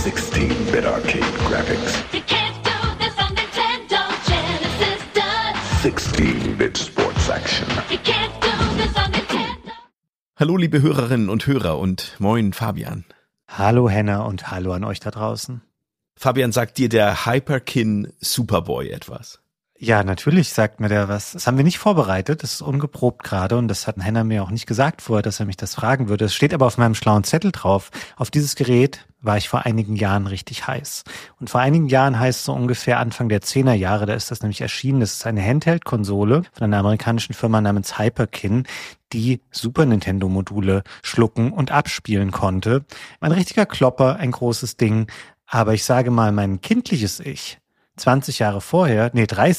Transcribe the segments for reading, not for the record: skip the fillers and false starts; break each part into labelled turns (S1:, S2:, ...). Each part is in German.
S1: 16-bit arcade graphics.
S2: You can't do this on Nintendo. Genesis does.
S1: 16-bit sports action.
S2: You can't do this on Nintendo.
S3: Hallo liebe Hörerinnen und Hörer und moin Fabian.
S4: Hallo Henna und hallo an euch da draußen.
S3: Fabian, sagt dir der Hyperkin Superboy etwas?
S4: Ja, natürlich sagt mir der was. Das haben wir nicht vorbereitet, das ist ungeprobt gerade und das hat Henna mir auch nicht gesagt vorher, dass er mich das fragen würde. Es steht aber auf meinem schlauen Zettel drauf. Auf dieses Gerät war ich vor einigen Jahren richtig heiß. Und vor einigen Jahren heißt so ungefähr Anfang der 10er Jahre, da ist das nämlich erschienen. Das ist eine Handheld-Konsole von einer amerikanischen Firma namens Hyperkin, die Super Nintendo-Module schlucken und abspielen konnte. Ein richtiger Klopper, ein großes Ding. Aber ich sage mal, mein kindliches Ich, 30 Jahre vorher,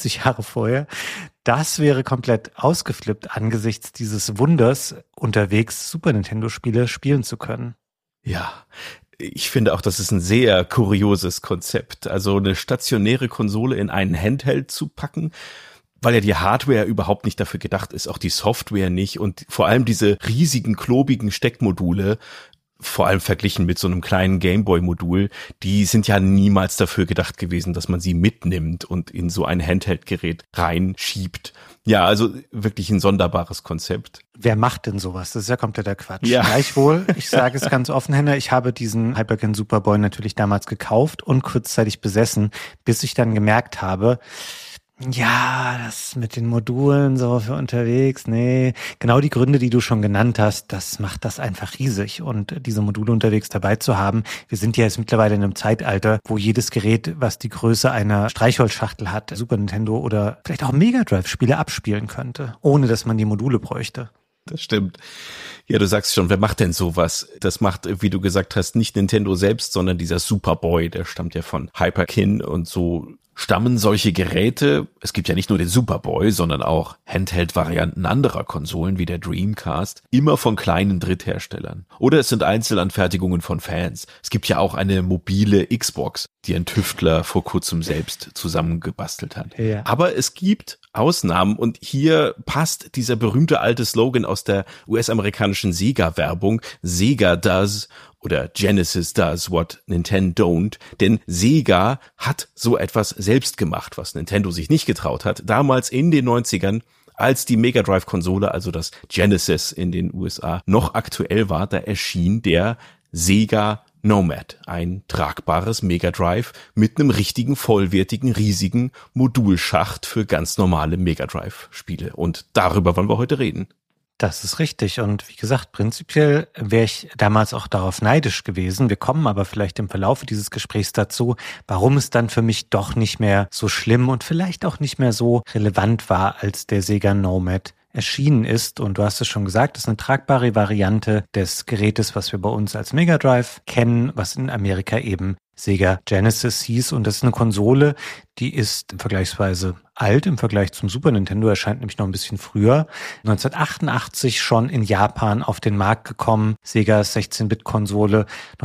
S4: das wäre komplett ausgeflippt angesichts dieses Wunders, unterwegs Super Nintendo-Spiele spielen zu können.
S3: Ja, ich finde auch, das ist ein sehr kurioses Konzept. Also eine stationäre Konsole in einen Handheld zu packen, weil ja die Hardware überhaupt nicht dafür gedacht ist, auch die Software nicht und vor allem diese riesigen, klobigen Steckmodule, vor allem verglichen mit so einem kleinen Gameboy-Modul, die sind ja niemals dafür gedacht gewesen, dass man sie mitnimmt und in so ein Handheld-Gerät reinschiebt. Ja, also wirklich ein sonderbares Konzept.
S4: Wer macht denn sowas? Das ist ja kompletter Quatsch.
S3: Ja.
S4: Gleichwohl, ich sage es ganz offen, Henna, ich habe diesen Hyperkin Superboy natürlich damals gekauft und kurzzeitig besessen, bis ich dann gemerkt habe, ja, das mit den Modulen so für unterwegs, nee, genau die Gründe, die du schon genannt hast, das macht das einfach riesig und diese Module unterwegs dabei zu haben. Wir sind ja jetzt mittlerweile in einem Zeitalter, wo jedes Gerät, was die Größe einer Streichholzschachtel hat, Super Nintendo oder vielleicht auch Mega Drive Spiele abspielen könnte, ohne dass man die Module bräuchte.
S3: Das stimmt. Ja, du sagst schon, wer macht denn sowas? Das macht, wie du gesagt hast, nicht Nintendo selbst, sondern dieser Superboy, der stammt ja von Hyperkin und so stammen solche Geräte, es gibt ja nicht nur den Superboy, sondern auch Handheld-Varianten anderer Konsolen wie der Dreamcast, immer von kleinen Drittherstellern. Oder es sind Einzelanfertigungen von Fans. Es gibt ja auch eine mobile Xbox, die ein Tüftler vor kurzem selbst zusammengebastelt hat.
S4: Ja.
S3: Aber es gibt Ausnahmen und hier passt dieser berühmte alte Slogan aus der US-amerikanischen Sega-Werbung, Sega does oder Genesis does what Nintendo don't, denn Sega hat so etwas selbst gemacht, was Nintendo sich nicht getraut hat. Damals in den 90ern, als die Mega Drive-Konsole, also das Genesis in den USA, noch aktuell war, da erschien der Sega Nomad, ein tragbares Mega Drive mit einem richtigen, vollwertigen, riesigen Modulschacht für ganz normale Mega Drive-Spiele. Und darüber wollen wir heute reden.
S4: Das ist richtig und wie gesagt, prinzipiell wäre ich damals auch darauf neidisch gewesen. Wir kommen aber vielleicht im Verlauf dieses Gesprächs dazu, warum es dann für mich doch nicht mehr so schlimm und vielleicht auch nicht mehr so relevant war, als der Sega Nomad erschienen ist. Und du hast es schon gesagt, es ist eine tragbare Variante des Gerätes, was wir bei uns als Mega Drive kennen, was in Amerika eben Sega Genesis hieß. Und das ist eine Konsole, die ist vergleichsweise alt im Vergleich zum Super Nintendo, erscheint nämlich noch ein bisschen früher. 1988 schon in Japan auf den Markt gekommen, Segas 16-Bit-Konsole.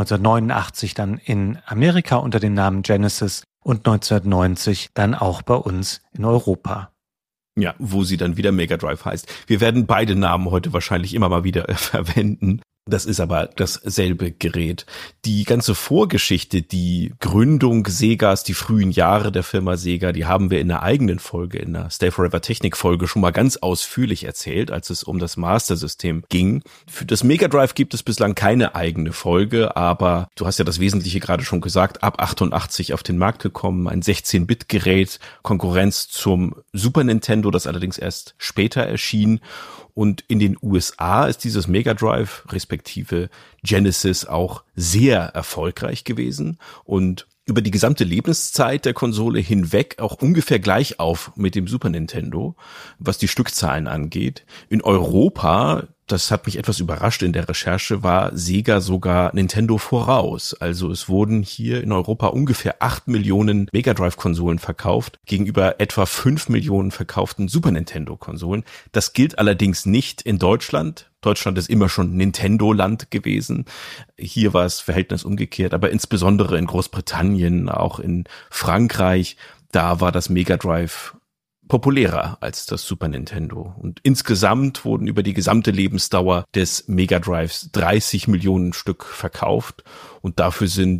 S4: 1989 dann in Amerika unter dem Namen Genesis und 1990 dann auch bei uns in Europa.
S3: Ja, wo sie dann wieder Mega Drive heißt. Wir werden beide Namen heute wahrscheinlich immer mal wieder verwenden. Das ist aber dasselbe Gerät. Die ganze Vorgeschichte, die Gründung Segas, die frühen Jahre der Firma Sega, die haben wir in einer eigenen Folge, in der Stay Forever Technik Folge schon mal ganz ausführlich erzählt, als es um das Master System ging. Für das Mega Drive gibt es bislang keine eigene Folge, aber du hast ja das Wesentliche gerade schon gesagt, ab 88 auf den Markt gekommen, ein 16-Bit-Gerät, Konkurrenz zum Super Nintendo, das allerdings erst später erschien. Und in den USA ist dieses Mega Drive respektive Genesis auch sehr erfolgreich gewesen und über die gesamte Lebenszeit der Konsole hinweg auch ungefähr gleich auf mit dem Super Nintendo, was die Stückzahlen angeht. In Europa, das hat mich etwas überrascht in der Recherche, war Sega sogar Nintendo voraus. Also es wurden hier in Europa ungefähr 8 Millionen Mega Drive-Konsolen verkauft, gegenüber etwa 5 Millionen verkauften Super Nintendo-Konsolen. Das gilt allerdings nicht in Deutschland. Deutschland ist immer schon Nintendo-Land gewesen. Hier war es Verhältnis umgekehrt, aber insbesondere in Großbritannien, auch in Frankreich, da war das Mega Drive populärer als das Super Nintendo. Und insgesamt wurden über die gesamte Lebensdauer des Mega Drives 30 Millionen Stück verkauft. Und dafür sind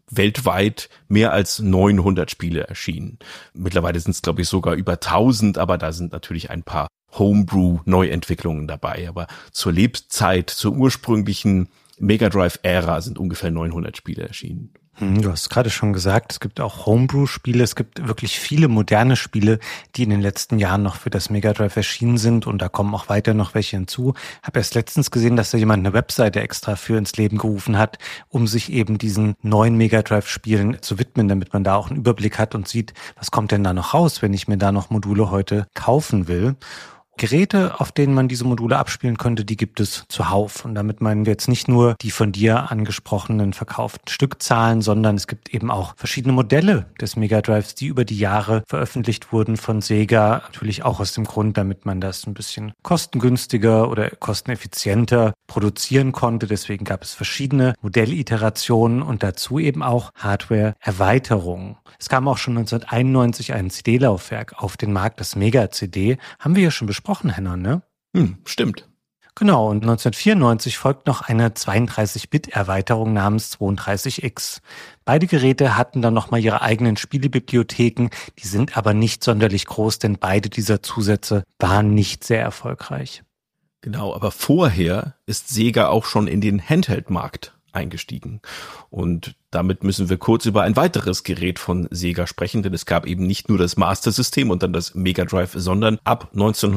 S3: weltweit mehr als 900 Spiele erschienen. Mittlerweile sind es, glaube ich, sogar über 1000, aber da sind natürlich ein paar Homebrew-Neuentwicklungen dabei. Aber zur Lebzeit, zur ursprünglichen Mega Drive-Ära sind ungefähr 900 Spiele erschienen.
S4: Du hast gerade schon gesagt, es gibt auch Homebrew-Spiele, es gibt wirklich viele moderne Spiele, die in den letzten Jahren noch für das Mega Drive erschienen sind und da kommen auch weiter noch welche hinzu. Habe erst letztens gesehen, dass da jemand eine Webseite extra für ins Leben gerufen hat, um sich eben diesen neuen Mega Drive-Spielen zu widmen, damit man da auch einen Überblick hat und sieht, was kommt denn da noch raus, wenn ich mir da noch Module heute kaufen will. Geräte, auf denen man diese Module abspielen könnte, die gibt es zuhauf. Und damit meinen wir jetzt nicht nur die von dir angesprochenen verkauften Stückzahlen, sondern es gibt eben auch verschiedene Modelle des Mega Drives, die über die Jahre veröffentlicht wurden von Sega. Natürlich auch aus dem Grund, damit man das ein bisschen kostengünstiger oder kosteneffizienter produzieren konnte. Deswegen gab es verschiedene Modelliterationen und dazu eben auch Hardware-Erweiterungen. Es kam auch schon 1991 ein CD-Laufwerk auf den Markt, das Mega-CD. Haben wir ja schon besprochen, Henner, ne?
S3: Stimmt.
S4: Genau, und 1994 folgt noch eine 32-Bit-Erweiterung namens 32X. Beide Geräte hatten dann nochmal ihre eigenen Spielebibliotheken, die sind aber nicht sonderlich groß, denn beide dieser Zusätze waren nicht sehr erfolgreich.
S3: Genau, aber vorher ist Sega auch schon in den Handheld-Markt eingestiegen. Und damit müssen wir kurz über ein weiteres Gerät von Sega sprechen, denn es gab eben nicht nur das Master System und dann das Mega Drive, sondern ab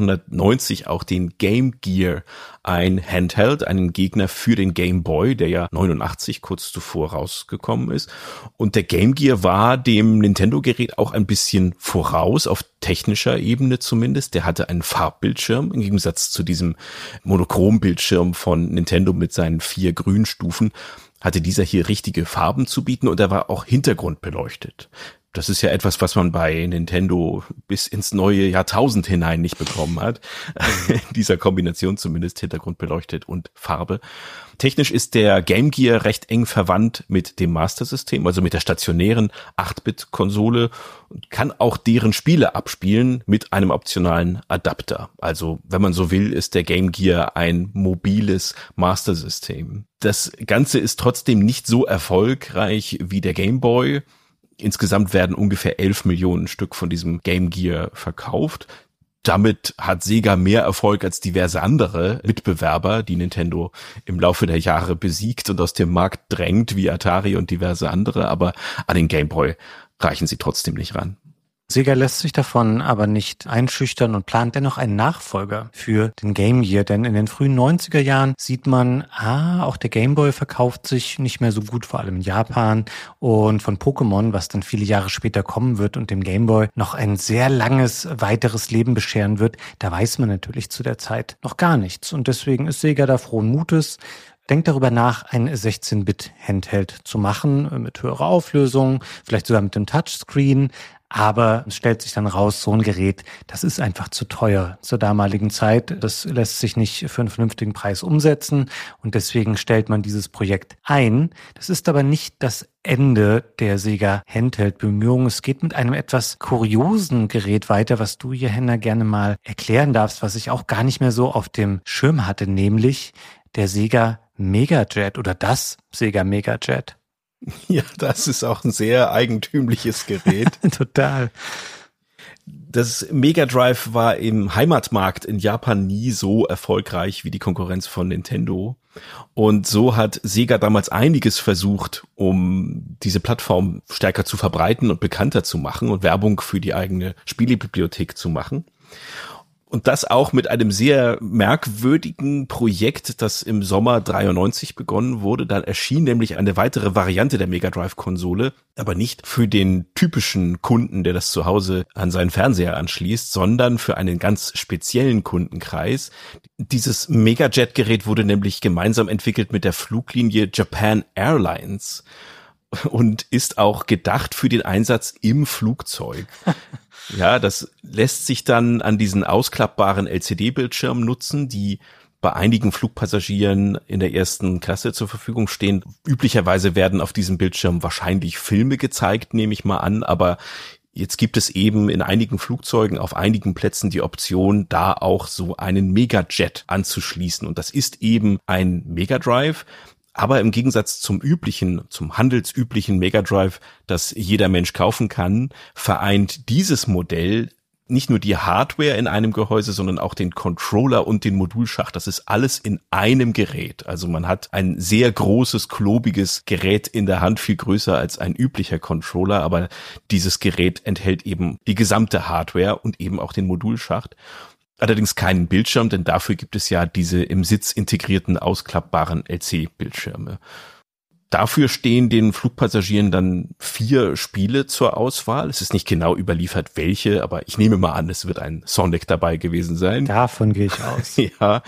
S3: 1990 auch den Game Gear, ein Handheld, einen Gegner für den Game Boy, der ja 89 kurz zuvor rausgekommen ist. Und der Game Gear war dem Nintendo-Gerät auch ein bisschen voraus, auf technischer Ebene zumindest. Der hatte einen Farbbildschirm, im Gegensatz zu diesem Monochrom-Bildschirm von Nintendo mit seinen 4 Grünstufen. Hatte dieser hier richtige Farben zu bieten und er war auch hintergrundbeleuchtet. Das ist ja etwas, was man bei Nintendo bis ins neue Jahrtausend hinein nicht bekommen hat. In dieser Kombination zumindest hintergrundbeleuchtet und Farbe. Technisch ist der Game Gear recht eng verwandt mit dem Master System, also mit der stationären 8-Bit-Konsole und kann auch deren Spiele abspielen mit einem optionalen Adapter. Also, wenn man so will, ist der Game Gear ein mobiles Master System. Das Ganze ist trotzdem nicht so erfolgreich wie der Game Boy. Insgesamt werden ungefähr 11 Millionen Stück von diesem Game Gear verkauft. Damit hat Sega mehr Erfolg als diverse andere Mitbewerber, die Nintendo im Laufe der Jahre besiegt und aus dem Markt drängt, wie Atari und diverse andere. Aber an den Game Boy reichen sie trotzdem nicht ran.
S4: Sega lässt sich davon aber nicht einschüchtern und plant dennoch einen Nachfolger für den Game Gear, denn in den frühen 90er Jahren sieht man, auch der Game Boy verkauft sich nicht mehr so gut, vor allem in Japan, und von Pokémon, was dann viele Jahre später kommen wird und dem Game Boy noch ein sehr langes weiteres Leben bescheren wird, da weiß man natürlich zu der Zeit noch gar nichts und deswegen ist Sega da frohen Mutes. Denkt darüber nach, ein 16-Bit-Handheld zu machen, mit höherer Auflösung, vielleicht sogar mit dem Touchscreen. Aber es stellt sich dann raus, so ein Gerät, das ist einfach zu teuer zur damaligen Zeit. Das lässt sich nicht für einen vernünftigen Preis umsetzen und deswegen stellt man dieses Projekt ein. Das ist aber nicht das Ende der Sega Handheld-Bemühungen. Es geht mit einem etwas kuriosen Gerät weiter, was du hier, Henner, gerne mal erklären darfst, was ich auch gar nicht mehr so auf dem Schirm hatte, nämlich der Sega Mega Jet oder das Sega Mega Jet.
S3: Ja, das ist auch ein sehr eigentümliches Gerät.
S4: Total.
S3: Das Mega Drive war im Heimatmarkt in Japan nie so erfolgreich wie die Konkurrenz von Nintendo. Und so hat Sega damals einiges versucht, um diese Plattform stärker zu verbreiten und bekannter zu machen und Werbung für die eigene Spielebibliothek zu machen. Und das auch mit einem sehr merkwürdigen Projekt, das im Sommer 93 begonnen wurde. Dann erschien nämlich eine weitere Variante der Mega Drive-Konsole, aber nicht für den typischen Kunden, der das zu Hause an seinen Fernseher anschließt, sondern für einen ganz speziellen Kundenkreis. Dieses Mega Jet-Gerät wurde nämlich gemeinsam entwickelt mit der Fluglinie Japan Airlines und ist auch gedacht für den Einsatz im Flugzeug. Ja, das lässt sich dann an diesen ausklappbaren LCD-Bildschirmen nutzen, die bei einigen Flugpassagieren in der ersten Klasse zur Verfügung stehen. Üblicherweise werden auf diesem Bildschirm wahrscheinlich Filme gezeigt, nehme ich mal an, aber jetzt gibt es eben in einigen Flugzeugen auf einigen Plätzen die Option, da auch so einen Megajet anzuschließen. Und das ist eben ein Mega Drive, Aber im Gegensatz zum handelsüblichen Mega Drive, das jeder Mensch kaufen kann, vereint dieses Modell nicht nur die Hardware in einem Gehäuse, sondern auch den Controller und den Modulschacht. Das ist alles in einem Gerät. Also man hat ein sehr großes, klobiges Gerät in der Hand, viel größer als ein üblicher Controller, aber dieses Gerät enthält eben die gesamte Hardware und eben auch den Modulschacht. Allerdings keinen Bildschirm, denn dafür gibt es ja diese im Sitz integrierten ausklappbaren LC-Bildschirme. Dafür stehen den Flugpassagieren dann 4 Spiele zur Auswahl. Es ist nicht genau überliefert, welche, aber ich nehme mal an, es wird ein Sonic dabei gewesen sein.
S4: Davon gehe ich aus.
S3: Ja.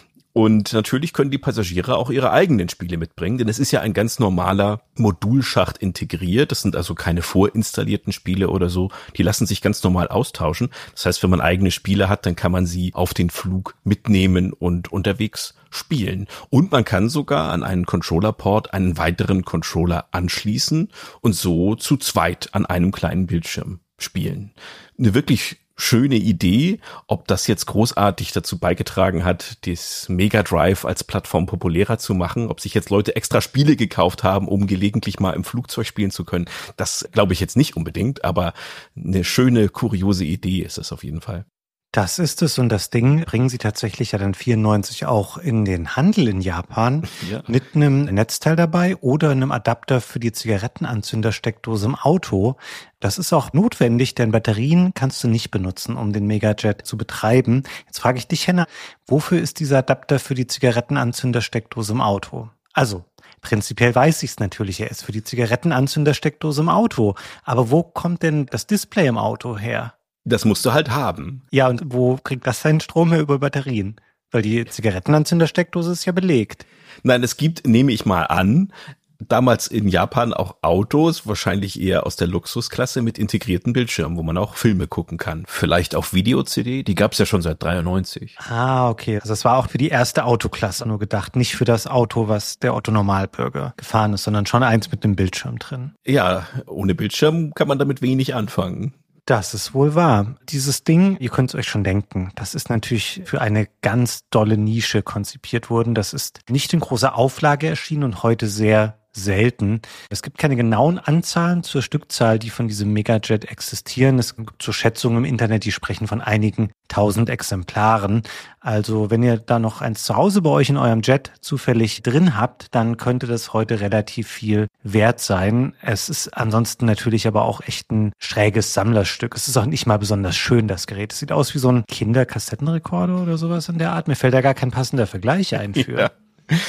S3: Und natürlich können die Passagiere auch ihre eigenen Spiele mitbringen, denn es ist ja ein ganz normaler Modulschacht integriert. Das sind also keine vorinstallierten Spiele oder so. Die lassen sich ganz normal austauschen. Das heißt, wenn man eigene Spiele hat, dann kann man sie auf den Flug mitnehmen und unterwegs spielen. Und man kann sogar an einen Controller-Port einen weiteren Controller anschließen und so zu zweit an einem kleinen Bildschirm spielen. Eine wirklich schöne Idee. Ob das jetzt großartig dazu beigetragen hat, das Mega Drive als Plattform populärer zu machen, ob sich jetzt Leute extra Spiele gekauft haben, um gelegentlich mal im Flugzeug spielen zu können, das glaube ich jetzt nicht unbedingt, aber eine schöne, kuriose Idee ist es auf jeden Fall.
S4: Das ist es, und das Ding bringen sie tatsächlich ja dann 94 auch in den Handel in Japan, ja, mit einem Netzteil dabei oder einem Adapter für die Zigarettenanzündersteckdose im Auto. Das ist auch notwendig, denn Batterien kannst du nicht benutzen, um den Megajet zu betreiben. Jetzt frage ich dich, Henna, wofür ist dieser Adapter für die Zigarettenanzündersteckdose im Auto? Also, prinzipiell weiß ich es natürlich, er ist für die Zigarettenanzündersteckdose im Auto. Aber wo kommt denn das Display im Auto her?
S3: Das musst du halt haben.
S4: Ja, und wo kriegt das seinen Strom her? Über Batterien? Weil die Zigarettenanzündersteckdose ist ja belegt.
S3: Nein, es gibt, nehme ich mal an, damals in Japan auch Autos, wahrscheinlich eher aus der Luxusklasse mit integrierten Bildschirmen, wo man auch Filme gucken kann. Vielleicht auf Video-CD, die gab's ja schon seit 93.
S4: Ah, okay. Also das war auch für die erste Autoklasse nur gedacht, nicht für das Auto, was der Otto-Normalbürger gefahren ist, sondern schon eins mit einem Bildschirm drin.
S3: Ja, ohne Bildschirm kann man damit wenig anfangen.
S4: Das ist wohl wahr. Dieses Ding, ihr könnt es euch schon denken, das ist natürlich für eine ganz dolle Nische konzipiert worden. Das ist nicht in großer Auflage erschienen und heute sehr selten. Es gibt keine genauen Anzahlen zur Stückzahl, die von diesem Megajet existieren. Es gibt so Schätzungen im Internet, die sprechen von einigen 1000 Exemplaren. Also wenn ihr da noch eins zu Hause bei euch in eurem Jet zufällig drin habt, dann könnte das heute relativ viel wert sein. Es ist ansonsten natürlich aber auch echt ein schräges Sammlerstück. Es ist auch nicht mal besonders schön, das Gerät. Es sieht aus wie so ein Kinderkassettenrekorder oder sowas in der Art. Mir fällt da gar kein passender Vergleich ein für.
S3: Ja.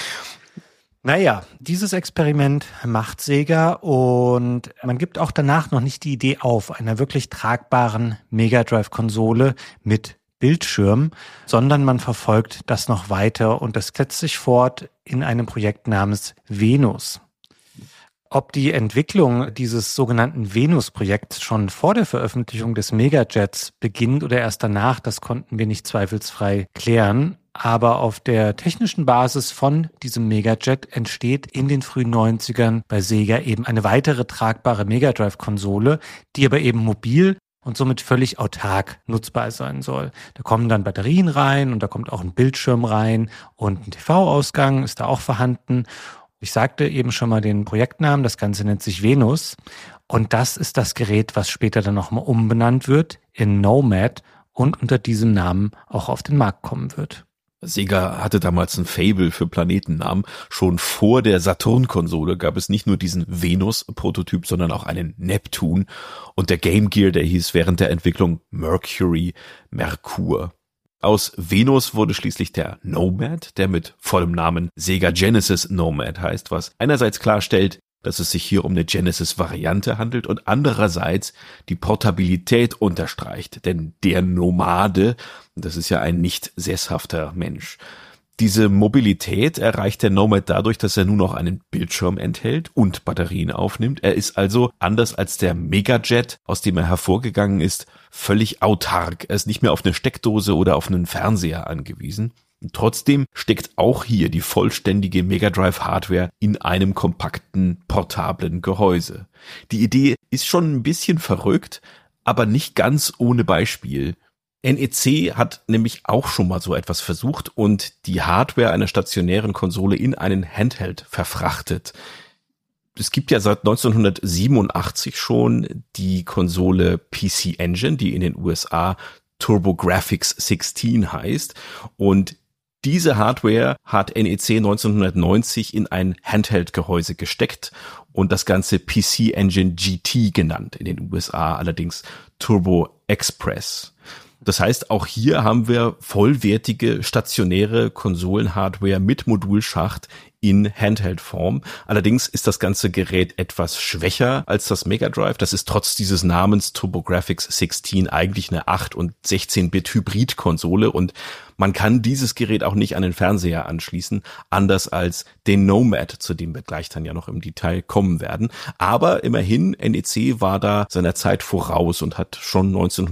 S4: Naja, dieses Experiment macht Sega und man gibt auch danach noch nicht die Idee auf einer wirklich tragbaren Mega Drive-Konsole mit Bildschirm, sondern man verfolgt das noch weiter und das setzt sich fort in einem Projekt namens Venus. Ob die Entwicklung dieses sogenannten Venus-Projekts schon vor der Veröffentlichung des Megajets beginnt oder erst danach, das konnten wir nicht zweifelsfrei klären. Aber auf der technischen Basis von diesem Megajet entsteht in den frühen 90ern bei Sega eben eine weitere tragbare Mega Drive-Konsole, die aber eben mobil und somit völlig autark nutzbar sein soll. Da kommen dann Batterien rein und da kommt auch ein Bildschirm rein und ein TV-Ausgang ist da auch vorhanden. Ich sagte eben schon mal den Projektnamen, das Ganze nennt sich Venus und das ist das Gerät, was später dann nochmal umbenannt wird in Nomad und unter diesem Namen auch auf den Markt kommen wird.
S3: Sega hatte damals ein Faible für Planetennamen. Schon vor der Saturn-Konsole gab es nicht nur diesen Venus-Prototyp, sondern auch einen Neptun. Und der Game Gear, der hieß während der Entwicklung Merkur. Aus Venus wurde schließlich der Nomad, der mit vollem Namen Sega Genesis Nomad heißt, was einerseits klarstellt, dass es sich hier um eine Genesis-Variante handelt und andererseits die Portabilität unterstreicht, denn der Nomade, das ist ja ein nicht sesshafter Mensch. Diese Mobilität erreicht der Nomad dadurch, dass er nun noch einen Bildschirm enthält und Batterien aufnimmt. Er ist also, anders als der Megajet, aus dem er hervorgegangen ist, völlig autark. Er ist nicht mehr auf eine Steckdose oder auf einen Fernseher angewiesen. Trotzdem steckt auch hier die vollständige Mega Drive Hardware in einem kompakten, portablen Gehäuse. Die Idee ist schon ein bisschen verrückt, aber nicht ganz ohne Beispiel. NEC hat nämlich auch schon mal so etwas versucht und die Hardware einer stationären Konsole in einen Handheld verfrachtet. Es gibt ja seit 1987 schon die Konsole PC Engine, die in den USA TurboGrafx 16 heißt, und diese Hardware hat NEC 1990 in ein Handheld-Gehäuse gesteckt und das Ganze PC Engine GT genannt, in den USA allerdings Turbo Express. Das heißt, auch hier haben wir vollwertige stationäre Konsolen-Hardware mit Modulschacht in Handheld-Form. Allerdings ist das ganze Gerät etwas schwächer als das Mega Drive. Das ist trotz dieses Namens TurboGrafx 16 eigentlich eine 8- und 16-Bit-Hybrid-Konsole und man kann dieses Gerät auch nicht an den Fernseher anschließen, anders als den Nomad, zu dem wir gleich dann ja noch im Detail kommen werden. Aber immerhin, NEC war da seiner Zeit voraus und hat schon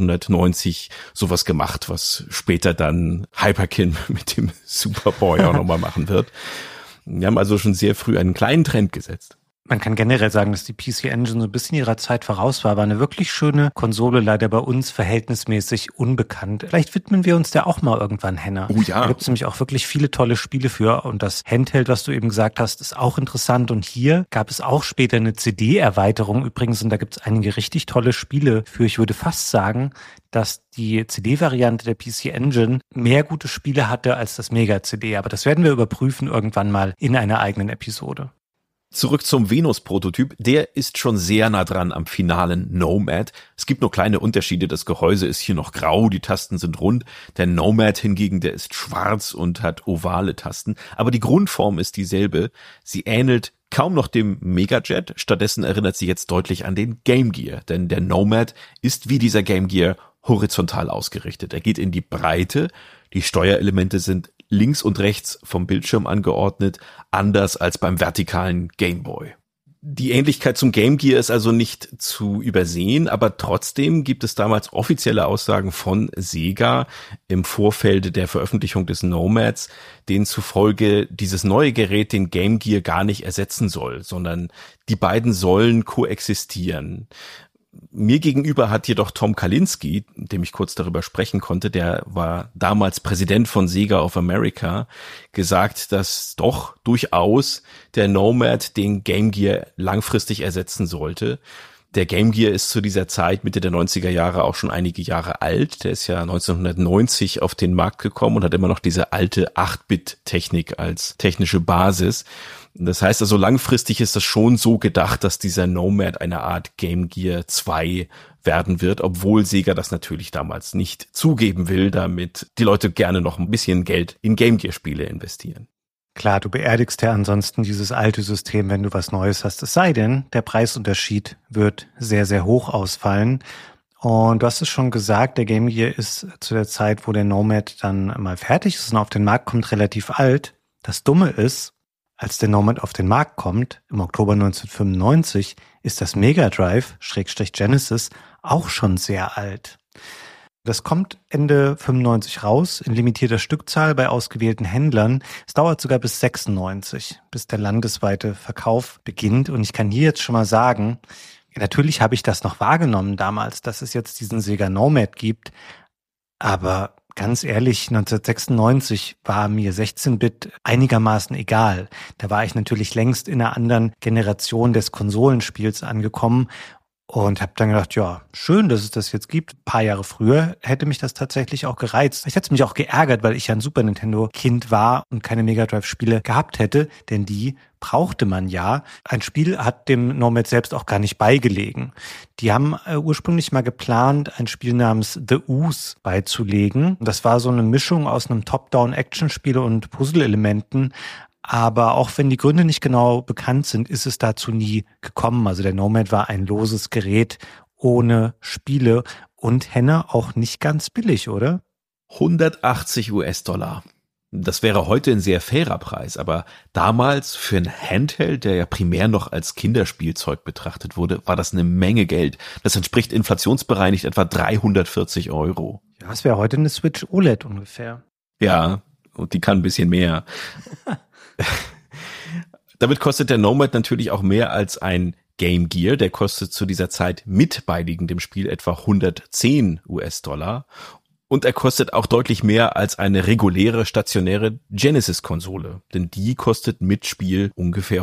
S3: 1990 sowas gemacht, was später dann Hyperkin mit dem Superboy auch nochmal machen wird. Wir haben also schon sehr früh einen kleinen Trend gesetzt.
S4: Man kann generell sagen, dass die PC Engine so ein bisschen ihrer Zeit voraus war. War eine wirklich schöne Konsole, leider bei uns verhältnismäßig unbekannt. Vielleicht widmen wir uns der auch mal irgendwann, Henna.
S3: Oh ja.
S4: Da gibt es nämlich auch wirklich viele tolle Spiele für. Und das Handheld, was du eben gesagt hast, ist auch interessant. Und hier gab es auch später eine CD-Erweiterung übrigens. Und da gibt es einige richtig tolle Spiele für. Ich würde fast sagen, dass die CD-Variante der PC Engine mehr gute Spiele hatte als das Mega-CD. Aber das werden wir überprüfen irgendwann mal in einer eigenen Episode.
S3: Zurück zum Venus-Prototyp. Der ist schon sehr nah dran am finalen Nomad. Es gibt nur kleine Unterschiede. Das Gehäuse ist hier noch grau, die Tasten sind rund. Der Nomad hingegen, der ist schwarz und hat ovale Tasten. Aber die Grundform ist dieselbe. Sie ähnelt kaum noch dem Megajet. Stattdessen erinnert sie jetzt deutlich an den Game Gear. Denn der Nomad ist wie dieser Game Gear horizontal ausgerichtet. Er geht in die Breite. Die Steuerelemente sind links und rechts vom Bildschirm angeordnet, anders als beim vertikalen Game Boy. Die Ähnlichkeit zum Game Gear ist also nicht zu übersehen, aber trotzdem gibt es damals offizielle Aussagen von Sega im Vorfeld der Veröffentlichung des Nomads, denen zufolge dieses neue Gerät den Game Gear gar nicht ersetzen soll, sondern die beiden sollen koexistieren. Mir gegenüber hat jedoch Tom Kalinske, mit dem ich kurz darüber sprechen konnte, der war damals Präsident von Sega of America, gesagt, dass doch durchaus der Nomad den Game Gear langfristig ersetzen sollte. Der Game Gear ist zu dieser Zeit, Mitte der 90er Jahre, auch schon einige Jahre alt. Der ist ja 1990 auf den Markt gekommen und hat immer noch diese alte 8-Bit-Technik als technische Basis. Das heißt also, langfristig ist das schon so gedacht, dass dieser Nomad eine Art Game Gear 2 werden wird, obwohl Sega das natürlich damals nicht zugeben will, damit die Leute gerne noch ein bisschen Geld in Game Gear Spiele investieren.
S4: Klar, du beerdigst ja ansonsten dieses alte System, wenn du was Neues hast. Es sei denn, der Preisunterschied wird sehr, sehr hoch ausfallen. Und du hast es schon gesagt, der Game Gear ist zu der Zeit, wo der Nomad dann mal fertig ist und auf den Markt kommt, relativ alt. Das Dumme ist, als der Nomad auf den Markt kommt, im Oktober 1995, ist das Mega Drive, /Genesis, auch schon sehr alt. Das kommt Ende 95 raus, in limitierter Stückzahl bei ausgewählten Händlern. Es dauert sogar bis 96, bis der landesweite Verkauf beginnt. Und ich kann hier jetzt schon mal sagen, natürlich habe ich das noch wahrgenommen damals, dass es jetzt diesen Sega Nomad gibt. Aber ganz ehrlich, 1996 war mir 16-Bit einigermaßen egal. Da war ich natürlich längst in einer anderen Generation des Konsolenspiels angekommen. Und habe dann gedacht, ja, schön, dass es das jetzt gibt. Ein paar Jahre früher hätte mich das tatsächlich auch gereizt. Ich hätte mich auch geärgert, weil ich ja ein Super Nintendo-Kind war und keine Mega Drive-Spiele gehabt hätte, denn die brauchte man ja. Ein Spiel hat dem Nomad selbst auch gar nicht beigelegen. Die haben ursprünglich mal geplant, ein Spiel namens The Ooze beizulegen. Das war so eine Mischung aus einem Top-Down-Action-Spiel und Puzzle-Elementen. Aber auch wenn die Gründe nicht genau bekannt sind, ist es dazu nie gekommen. Also der Nomad war ein loses Gerät ohne Spiele und Henna auch nicht ganz billig, oder?
S3: 180 US-Dollar. Das wäre heute ein sehr fairer Preis, aber damals für ein Handheld, der ja primär noch als Kinderspielzeug betrachtet wurde, war das eine Menge Geld. Das entspricht inflationsbereinigt etwa 340 €.
S4: Ja, das wäre heute eine Switch OLED ungefähr.
S3: Ja, und die kann ein bisschen mehr. Damit kostet der Nomad natürlich auch mehr als ein Game Gear. Der kostet zu dieser Zeit mit beiligendem Spiel etwa 110 US-Dollar. Und er kostet auch deutlich mehr als eine reguläre stationäre Genesis-Konsole. Denn die kostet mit Spiel ungefähr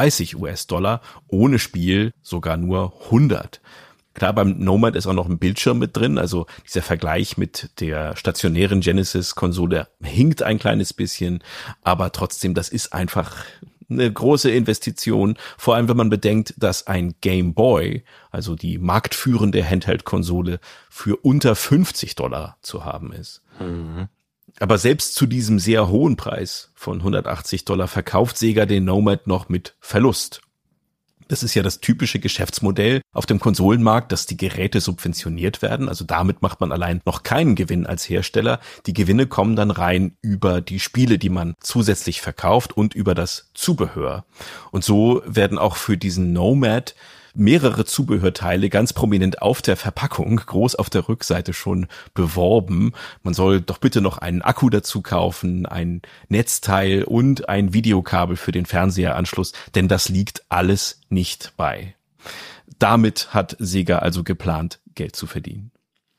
S3: $130, ohne Spiel sogar nur 100. Klar, beim Nomad ist auch noch ein Bildschirm mit drin, also dieser Vergleich mit der stationären Genesis-Konsole hinkt ein kleines bisschen, aber trotzdem, das ist einfach eine große Investition, vor allem wenn man bedenkt, dass ein Game Boy, also die marktführende Handheld-Konsole, für unter $50 zu haben ist. Mhm. Aber selbst zu diesem sehr hohen Preis von $180 verkauft Sega den Nomad noch mit Verlust. Das ist ja das typische Geschäftsmodell auf dem Konsolenmarkt, dass die Geräte subventioniert werden. Also damit macht man allein noch keinen Gewinn als Hersteller. Die Gewinne kommen dann rein über die Spiele, die man zusätzlich verkauft und über das Zubehör. Und so werden auch für diesen Nomad mehrere Zubehörteile ganz prominent auf der Verpackung, groß auf der Rückseite schon beworben. Man soll doch bitte noch einen Akku dazu kaufen, ein Netzteil und ein Videokabel für den Fernseheranschluss, denn das liegt alles nicht bei. Damit hat Sega also geplant, Geld zu verdienen.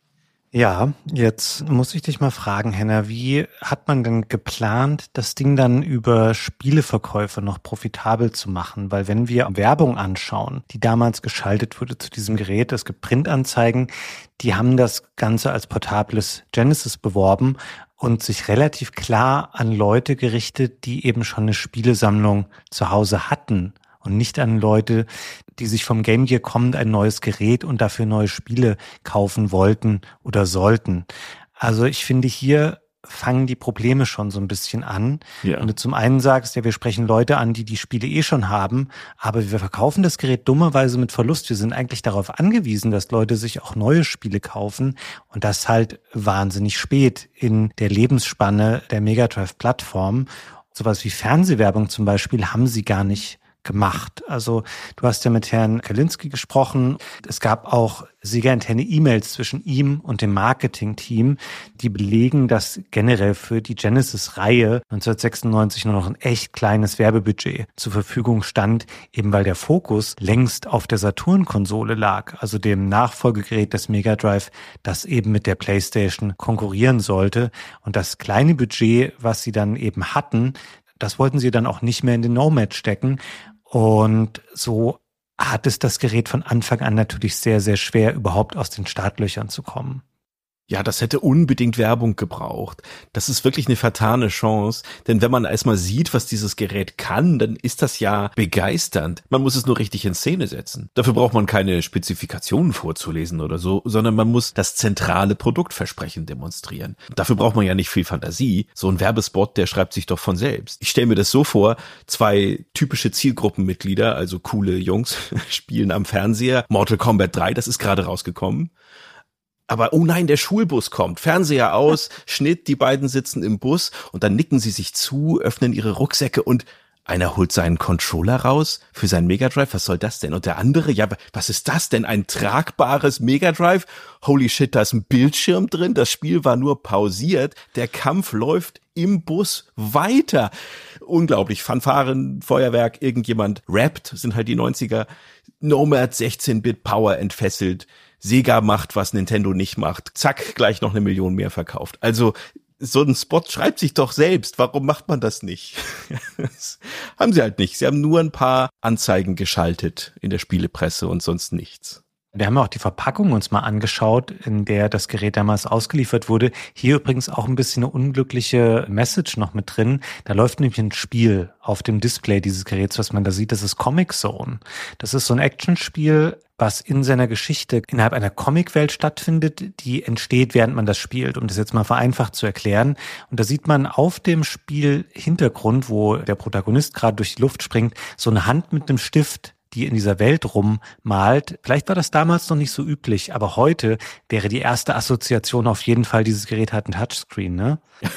S4: Ja, jetzt muss ich dich mal fragen, Henna, wie hat man denn geplant, das Ding dann über Spieleverkäufe noch profitabel zu machen? Weil wenn wir Werbung anschauen, die damals geschaltet wurde zu diesem Gerät, es gibt Printanzeigen, die haben das Ganze als portables Genesis beworben und sich relativ klar an Leute gerichtet, die eben schon eine Spielesammlung zu Hause hatten. Und nicht an Leute, die sich vom Game Gear kommend ein neues Gerät und dafür neue Spiele kaufen wollten oder sollten. Also ich finde, hier fangen die Probleme schon so ein bisschen an. Ja. Und du zum einen sagst, ja, wir sprechen Leute an, die Spiele eh schon haben, aber wir verkaufen das Gerät dummerweise mit Verlust. Wir sind eigentlich darauf angewiesen, dass Leute sich auch neue Spiele kaufen und das halt wahnsinnig spät in der Lebensspanne der Mega Drive-Plattform. Sowas wie Fernsehwerbung zum Beispiel haben sie gar nicht gemacht. Also du hast ja mit Herrn Kalinski gesprochen. Es gab auch Sega-interne E-Mails zwischen ihm und dem Marketing-Team, die belegen, dass generell für die Genesis-Reihe 1996 nur noch ein echt kleines Werbebudget zur Verfügung stand, eben weil der Fokus längst auf der Saturn-Konsole lag, also dem Nachfolgegerät des Mega Drive, das eben mit der PlayStation konkurrieren sollte. Und das kleine Budget, was sie dann eben hatten, das wollten sie dann auch nicht mehr in den Nomad stecken. Und so hat es das Gerät von Anfang an natürlich sehr, sehr schwer, überhaupt aus den Startlöchern zu kommen.
S3: Ja, das hätte unbedingt Werbung gebraucht. Das ist wirklich eine vertane Chance, denn wenn man erstmal sieht, was dieses Gerät kann, dann ist das ja begeisternd. Man muss es nur richtig in Szene setzen. Dafür braucht man keine Spezifikationen vorzulesen oder so, sondern man muss das zentrale Produktversprechen demonstrieren. Dafür braucht man ja nicht viel Fantasie. So ein Werbespot, der schreibt sich doch von selbst. Ich stelle mir das so vor, 2 typische Zielgruppenmitglieder, also coole Jungs, spielen am Fernseher. Mortal Kombat 3, das ist gerade rausgekommen. Aber oh nein, der Schulbus kommt, Fernseher aus, Schnitt, die beiden sitzen im Bus und dann nicken sie sich zu, öffnen ihre Rucksäcke und einer holt seinen Controller raus für seinen Mega Drive. Was soll das denn? Und der andere, ja, was ist das denn? Ein tragbares Mega Drive? Holy shit, da ist ein Bildschirm drin. Das Spiel war nur pausiert. Der Kampf läuft im Bus weiter. Unglaublich. Fanfaren, Feuerwerk, irgendjemand rappt, sind halt die 90er. Nomad 16-Bit Power entfesselt. Sega macht, was Nintendo nicht macht. Zack, gleich noch 1 Million mehr verkauft. Also so ein Spot schreibt sich doch selbst. Warum macht man das nicht? Das haben sie halt nicht. Sie haben nur ein paar Anzeigen geschaltet in der Spielepresse und sonst nichts.
S4: Wir haben ja auch die Verpackung uns mal angeschaut, in der das Gerät damals ausgeliefert wurde. Hier übrigens auch ein bisschen eine unglückliche Message noch mit drin. Da läuft nämlich ein Spiel auf dem Display dieses Geräts, was man da sieht. Das ist Comix Zone. Das ist so ein Actionspiel, was in seiner Geschichte innerhalb einer Comicwelt stattfindet, die entsteht, während man das spielt, um das jetzt mal vereinfacht zu erklären. Und da sieht man auf dem Spielhintergrund, wo der Protagonist gerade durch die Luft springt, so eine Hand mit einem Stift, die in dieser Welt rummalt. Vielleicht war das damals noch nicht so üblich, aber heute wäre die erste Assoziation auf jeden Fall, dieses Gerät hat ein Touchscreen, ne?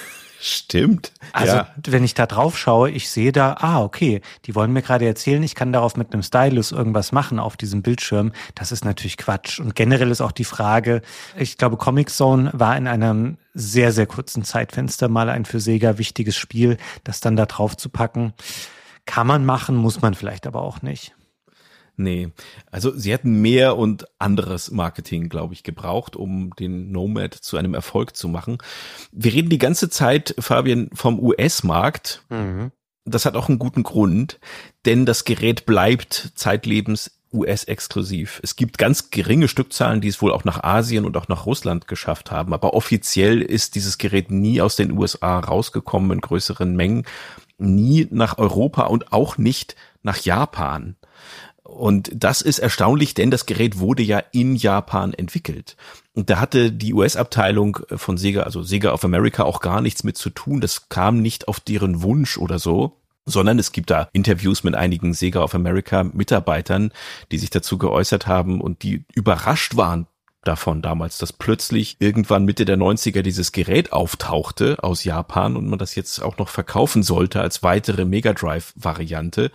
S3: Stimmt.
S4: Also
S3: ja.
S4: Wenn ich da drauf schaue, ich sehe da, okay, die wollen mir gerade erzählen, ich kann darauf mit einem Stylus irgendwas machen auf diesem Bildschirm. Das ist natürlich Quatsch. Und generell ist auch die Frage, ich glaube, Comix Zone war in einem sehr, sehr kurzen Zeitfenster mal ein für Sega wichtiges Spiel, das dann da drauf zu packen. Kann man machen, muss man vielleicht aber auch nicht.
S3: Nee, also sie hätten mehr und anderes Marketing, glaube ich, gebraucht, um den Nomad zu einem Erfolg zu machen. Wir reden die ganze Zeit, Fabian, vom US-Markt. Das hat auch einen guten Grund, denn das Gerät bleibt zeitlebens US-exklusiv. Es gibt ganz geringe Stückzahlen, die es wohl auch nach Asien und auch nach Russland geschafft haben, aber offiziell ist dieses Gerät nie aus den USA rausgekommen in größeren Mengen, nie nach Europa und auch nicht nach Japan. Und das ist erstaunlich, denn das Gerät wurde ja in Japan entwickelt. Und da hatte die US-Abteilung von Sega, also Sega of America, auch gar nichts mit zu tun. Das kam nicht auf deren Wunsch oder so, sondern es gibt da Interviews mit einigen Sega of America Mitarbeitern, die sich dazu geäußert haben und die überrascht waren davon damals, dass plötzlich irgendwann Mitte der 90er dieses Gerät auftauchte aus Japan und man das jetzt auch noch verkaufen sollte als weitere Mega Drive-Variante.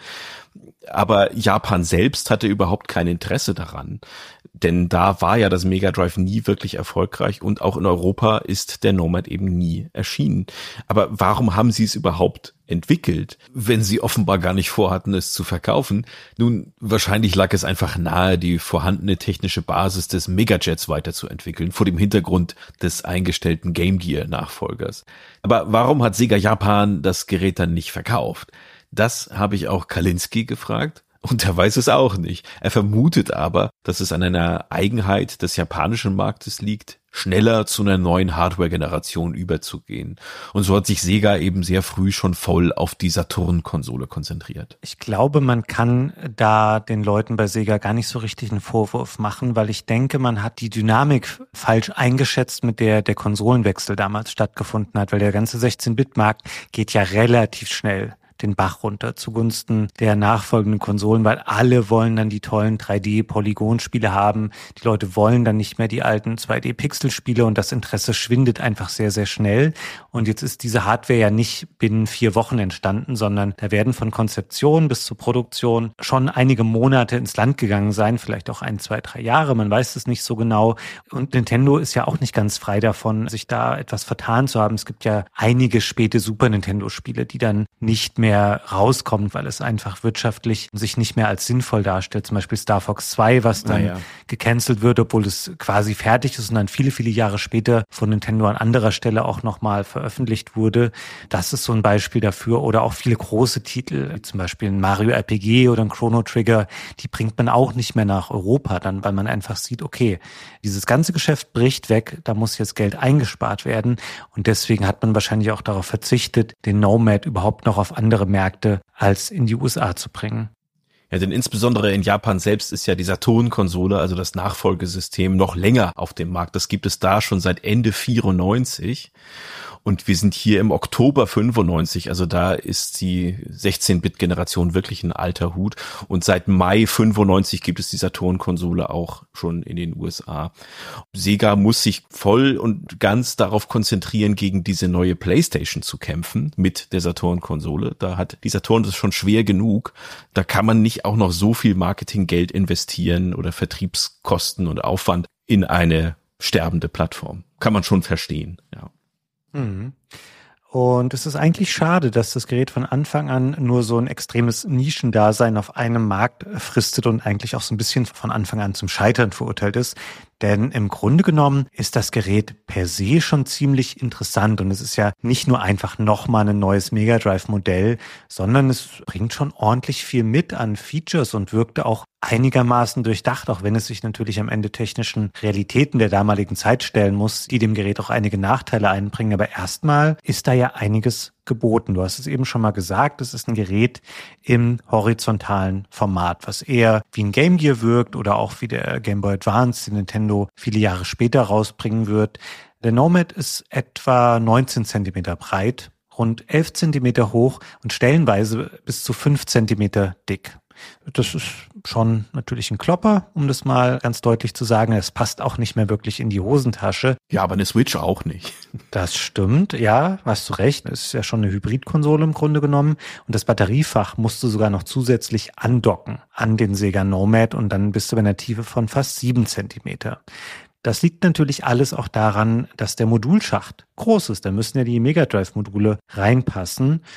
S3: Aber Japan selbst hatte überhaupt kein Interesse daran, denn da war ja das Mega Drive nie wirklich erfolgreich und auch in Europa ist der Nomad eben nie erschienen. Aber warum haben sie es überhaupt entwickelt, wenn sie offenbar gar nicht vorhatten, es zu verkaufen? Nun, wahrscheinlich lag es einfach nahe, die vorhandene technische Basis des Megajets weiterzuentwickeln, vor dem Hintergrund des eingestellten Game Gear-Nachfolgers. Aber warum hat Sega Japan das Gerät dann nicht verkauft? Das habe ich auch Kalinski gefragt und er weiß es auch nicht. Er vermutet aber, dass es an einer Eigenheit des japanischen Marktes liegt, schneller zu einer neuen Hardware-Generation überzugehen. Und so hat sich Sega eben sehr früh schon voll auf die Saturn-Konsole konzentriert.
S4: Ich glaube, man kann da den Leuten bei Sega gar nicht so richtig einen Vorwurf machen, weil ich denke, man hat die Dynamik falsch eingeschätzt, mit der der Konsolenwechsel damals stattgefunden hat, weil der ganze 16-Bit-Markt geht ja relativ schnell den Bach runter zugunsten der nachfolgenden Konsolen, weil alle wollen dann die tollen 3D-Polygonspiele haben. Die Leute wollen dann nicht mehr die alten 2D-Pixel-Spiele und das Interesse schwindet einfach sehr, sehr schnell. Und jetzt ist diese Hardware ja nicht binnen 4 Wochen entstanden, sondern da werden von Konzeption bis zur Produktion schon einige Monate ins Land gegangen sein, vielleicht auch 1, 2, 3 Jahre, man weiß es nicht so genau. Und Nintendo ist ja auch nicht ganz frei davon, sich da etwas vertan zu haben. Es gibt ja einige späte Super Nintendo-Spiele, die dann nicht mehr rauskommt, weil es einfach wirtschaftlich sich nicht mehr als sinnvoll darstellt. Zum Beispiel Star Fox 2, was dann gecancelt wird, obwohl es quasi fertig ist und dann viele, viele Jahre später von Nintendo an anderer Stelle auch nochmal veröffentlicht wurde. Das ist so ein Beispiel dafür. Oder auch viele große Titel, wie zum Beispiel ein Mario RPG oder ein Chrono Trigger, die bringt man auch nicht mehr nach Europa, dann, weil man einfach sieht, okay, dieses ganze Geschäft bricht weg, da muss jetzt Geld eingespart werden und deswegen hat man wahrscheinlich auch darauf verzichtet, den Nomad überhaupt noch auf andere Märkte als in die USA zu bringen.
S3: Ja, denn insbesondere in Japan selbst ist ja die Saturn-Konsole, also das Nachfolgesystem, noch länger auf dem Markt. Das gibt es da schon seit Ende 94. Und wir sind hier im Oktober 95, also da ist die 16-Bit-Generation wirklich ein alter Hut. Und seit Mai 95 gibt es die Saturn-Konsole auch schon in den USA. Sega muss sich voll und ganz darauf konzentrieren, gegen diese neue PlayStation zu kämpfen mit der Saturn-Konsole. Da hat die Saturn das schon schwer genug. Da kann man nicht auch noch so viel Marketinggeld investieren oder Vertriebskosten und Aufwand in eine sterbende Plattform. Kann man schon verstehen, ja.
S4: Und es ist eigentlich schade, dass das Gerät von Anfang an nur so ein extremes Nischendasein auf einem Markt fristet und eigentlich auch so ein bisschen von Anfang an zum Scheitern verurteilt ist. Denn im Grunde genommen ist das Gerät per se schon ziemlich interessant und es ist ja nicht nur einfach nochmal ein neues Mega Drive-Modell, sondern es bringt schon ordentlich viel mit an Features und wirkte auch einigermaßen durchdacht, auch wenn es sich natürlich am Ende technischen Realitäten der damaligen Zeit stellen muss, die dem Gerät auch einige Nachteile einbringen. Aber erstmal ist da ja einiges geboten. Du hast es eben schon mal gesagt, es ist ein Gerät im horizontalen Format, was eher wie ein Game Gear wirkt oder auch wie der Game Boy Advance, den Nintendo viele Jahre später rausbringen wird. Der Nomad ist etwa 19 Zentimeter breit, rund 11 Zentimeter hoch und stellenweise bis zu 5 Zentimeter dick. Das ist schon natürlich ein Klopper, um das mal ganz deutlich zu sagen. Es passt auch nicht mehr wirklich in die Hosentasche.
S3: Ja, aber eine Switch auch nicht.
S4: Das stimmt, ja, hast du recht. Es ist ja schon eine Hybridkonsole im Grunde genommen. Und das Batteriefach musst du sogar noch zusätzlich andocken an den Sega Nomad und dann bist du bei einer Tiefe von fast 7 Zentimeter. Das liegt natürlich alles auch daran, dass der Modulschacht groß ist. Da müssen ja die Mega Drive Module reinpassen.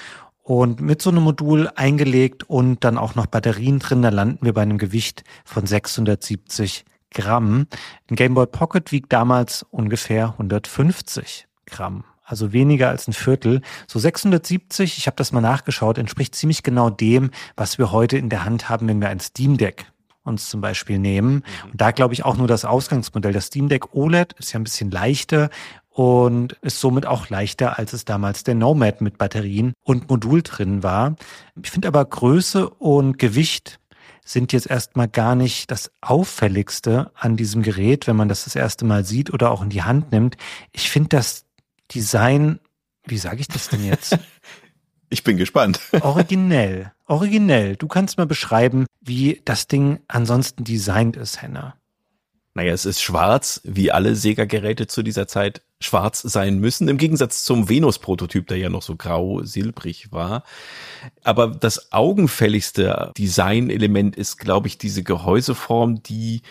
S4: Und mit so einem Modul eingelegt und dann auch noch Batterien drin, da landen wir bei einem Gewicht von 670 Gramm. Ein Game Boy Pocket wiegt damals ungefähr 150 Gramm. Also weniger als ein Viertel. So 670, ich habe das mal nachgeschaut, entspricht ziemlich genau dem, was wir heute in der Hand haben, wenn wir ein Steam Deck uns zum Beispiel nehmen. Und da glaube ich auch nur das Ausgangsmodell. Das Steam Deck OLED ist ja ein bisschen leichter und ist somit auch leichter, als es damals der Nomad mit Batterien und Modul drin war. Ich finde aber Größe und Gewicht sind jetzt erstmal gar nicht das Auffälligste an diesem Gerät, wenn man das erste Mal sieht oder auch in die Hand nimmt. Ich finde das Design, wie sage ich das denn jetzt?
S3: Ich bin gespannt.
S4: Originell. Du kannst mal beschreiben, wie das Ding ansonsten designt ist, Henna.
S3: Naja, es ist schwarz, wie alle Sega-Geräte zu dieser Zeit schwarz sein müssen, im Gegensatz zum Venus-Prototyp, der ja noch so grau-silbrig war. Aber das augenfälligste Designelement ist, glaube ich, diese Gehäuseform, die,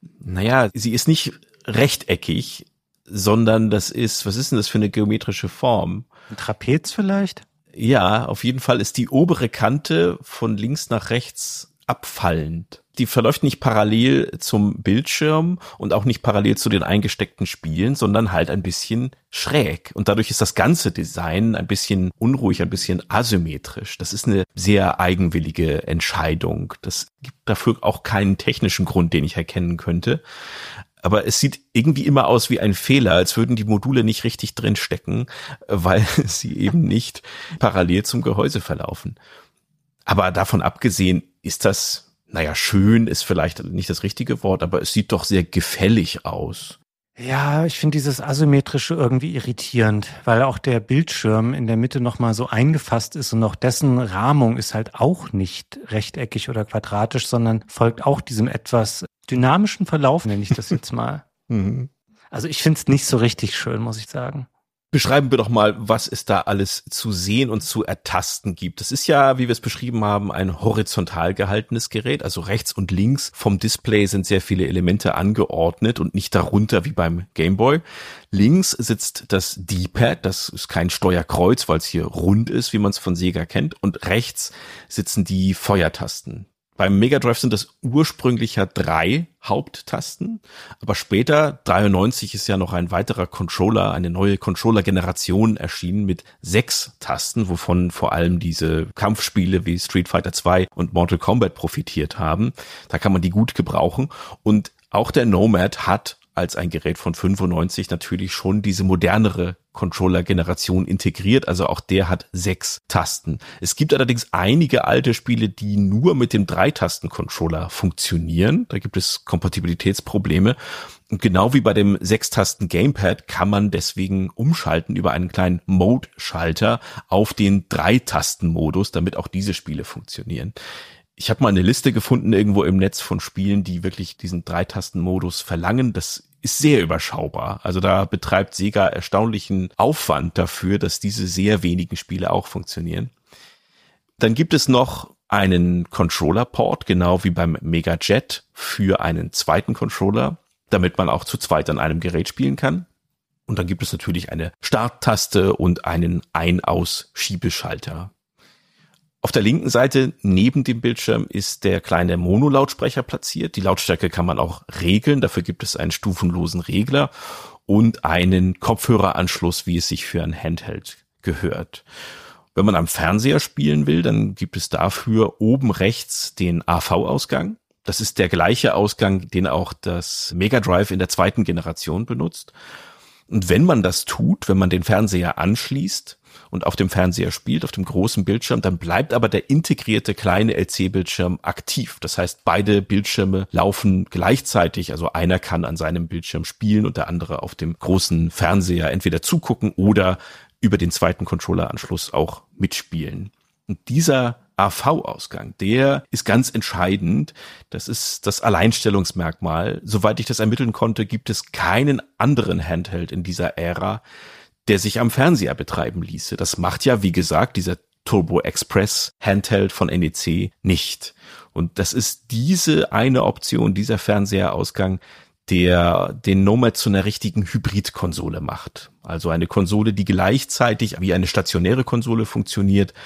S3: sie ist nicht rechteckig, sondern das ist, was ist denn das für eine geometrische Form?
S4: Ein Trapez vielleicht?
S3: Ja, auf jeden Fall ist die obere Kante von links nach rechts abfallend. Die verläuft nicht parallel zum Bildschirm und auch nicht parallel zu den eingesteckten Spielen, sondern halt ein bisschen schräg. Und dadurch ist das ganze Design ein bisschen unruhig, ein bisschen asymmetrisch. Das ist eine sehr eigenwillige Entscheidung. Das gibt dafür auch keinen technischen Grund, den ich erkennen könnte. Aber es sieht irgendwie immer aus wie ein Fehler, als würden die Module nicht richtig drin stecken, weil sie eben nicht parallel zum Gehäuse verlaufen. Aber davon abgesehen ist das, schön ist vielleicht nicht das richtige Wort, aber es sieht doch sehr gefällig aus.
S4: Ja, ich finde dieses Asymmetrische irgendwie irritierend, weil auch der Bildschirm in der Mitte nochmal so eingefasst ist und auch dessen Rahmung ist halt auch nicht rechteckig oder quadratisch, sondern folgt auch diesem etwas dynamischen Verlauf, nenne ich das jetzt mal. Also ich finde es nicht so richtig schön, muss ich sagen.
S3: Beschreiben wir doch mal, was es da alles zu sehen und zu ertasten gibt. Das ist ja, wie wir es beschrieben haben, ein horizontal gehaltenes Gerät. Also rechts und links vom Display sind sehr viele Elemente angeordnet und nicht darunter wie beim Game Boy. Links sitzt das D-Pad, das ist kein Steuerkreuz, weil es hier rund ist, wie man es von Sega kennt. Und rechts sitzen die Feuertasten. Beim Mega Drive sind das ursprünglich ja 3 Haupttasten, aber später, 93, ist ja noch ein weiterer Controller, eine neue Controller-Generation erschienen mit 6 Tasten, wovon vor allem diese Kampfspiele wie Street Fighter 2 und Mortal Kombat profitiert haben. Da kann man die gut gebrauchen und auch der Nomad hat als ein Gerät von 95 natürlich schon diese modernere Controller-Generation integriert, also auch der hat 6 Tasten. Es gibt allerdings einige alte Spiele, die nur mit dem 3-Tasten-Controller funktionieren. Da gibt es Kompatibilitätsprobleme. Und genau wie bei dem 6-Tasten-Gamepad kann man deswegen umschalten über einen kleinen Mode-Schalter auf den 3-Tasten-Modus, damit auch diese Spiele funktionieren. Ich habe mal eine Liste gefunden irgendwo im Netz von Spielen, die wirklich diesen 3-Tasten-Modus verlangen. Das ist sehr überschaubar. Also da betreibt Sega erstaunlichen Aufwand dafür, dass diese sehr wenigen Spiele auch funktionieren. Dann gibt es noch einen Controller-Port, genau wie beim Mega Jet, für einen zweiten Controller, damit man auch zu zweit an einem Gerät spielen kann. Und dann gibt es natürlich eine Starttaste und einen Ein-Aus-Schiebeschalter. Auf der linken Seite neben dem Bildschirm ist der kleine Monolautsprecher platziert. Die Lautstärke kann man auch regeln. Dafür gibt es einen stufenlosen Regler und einen Kopfhöreranschluss, wie es sich für ein Handheld gehört. Wenn man am Fernseher spielen will, dann gibt es dafür oben rechts den AV-Ausgang. Das ist der gleiche Ausgang, den auch das Mega Drive in der zweiten Generation benutzt. Und wenn man das tut, wenn man den Fernseher anschließt und auf dem Fernseher spielt, auf dem großen Bildschirm, dann bleibt aber der integrierte kleine LC-Bildschirm aktiv. Das heißt, beide Bildschirme laufen gleichzeitig, also einer kann an seinem Bildschirm spielen und der andere auf dem großen Fernseher entweder zugucken oder über den zweiten Controlleranschluss auch mitspielen. Und dieser AV-Ausgang, der ist ganz entscheidend. Das ist das Alleinstellungsmerkmal. Soweit ich das ermitteln konnte, gibt es keinen anderen Handheld in dieser Ära, der sich am Fernseher betreiben ließe. Das macht ja, wie gesagt, dieser Turbo Express Handheld von NEC nicht. Und das ist diese eine Option, dieser Fernseher-Ausgang, der den Nomad zu einer richtigen Hybrid-Konsole macht. Also eine Konsole, die gleichzeitig wie eine stationäre Konsole funktioniert,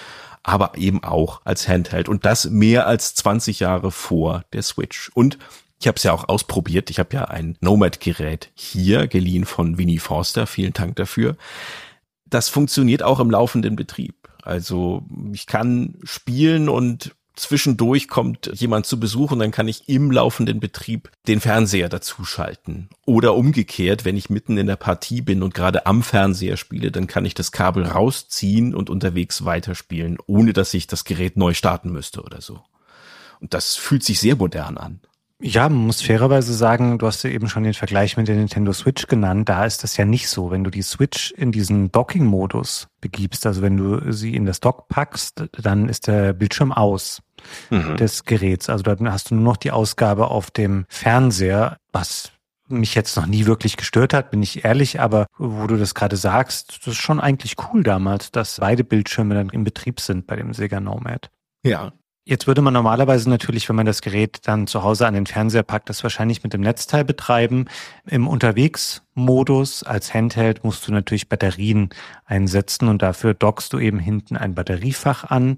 S3: aber eben auch als Handheld und das mehr als 20 Jahre vor der Switch. Und ich habe es ja auch ausprobiert. Ich habe ja ein Nomad-Gerät hier geliehen von Winnie Forster. Vielen Dank dafür. Das funktioniert auch im laufenden Betrieb. Also ich kann spielen und zwischendurch kommt jemand zu Besuch und dann kann ich im laufenden Betrieb den Fernseher dazuschalten. Oder umgekehrt, wenn ich mitten in der Partie bin und gerade am Fernseher spiele, dann kann ich das Kabel rausziehen und unterwegs weiterspielen, ohne dass ich das Gerät neu starten müsste oder so. Und das fühlt sich sehr modern an.
S4: Ja, man muss fairerweise sagen, du hast ja eben schon den Vergleich mit der Nintendo Switch genannt, da ist das ja nicht so. Wenn du die Switch in diesen Docking-Modus begibst, also wenn du sie in das Dock packst, dann ist der Bildschirm aus des Geräts. Also dann hast du nur noch die Ausgabe auf dem Fernseher, was mich jetzt noch nie wirklich gestört hat, bin ich ehrlich, aber wo du das gerade sagst, das ist schon eigentlich cool damals, dass beide Bildschirme dann in Betrieb sind bei dem Sega Nomad.
S3: Ja.
S4: Jetzt würde man normalerweise natürlich, wenn man das Gerät dann zu Hause an den Fernseher packt, das wahrscheinlich mit dem Netzteil betreiben. Im Unterwegsmodus als Handheld musst du natürlich Batterien einsetzen und dafür dockst du eben hinten ein Batteriefach an.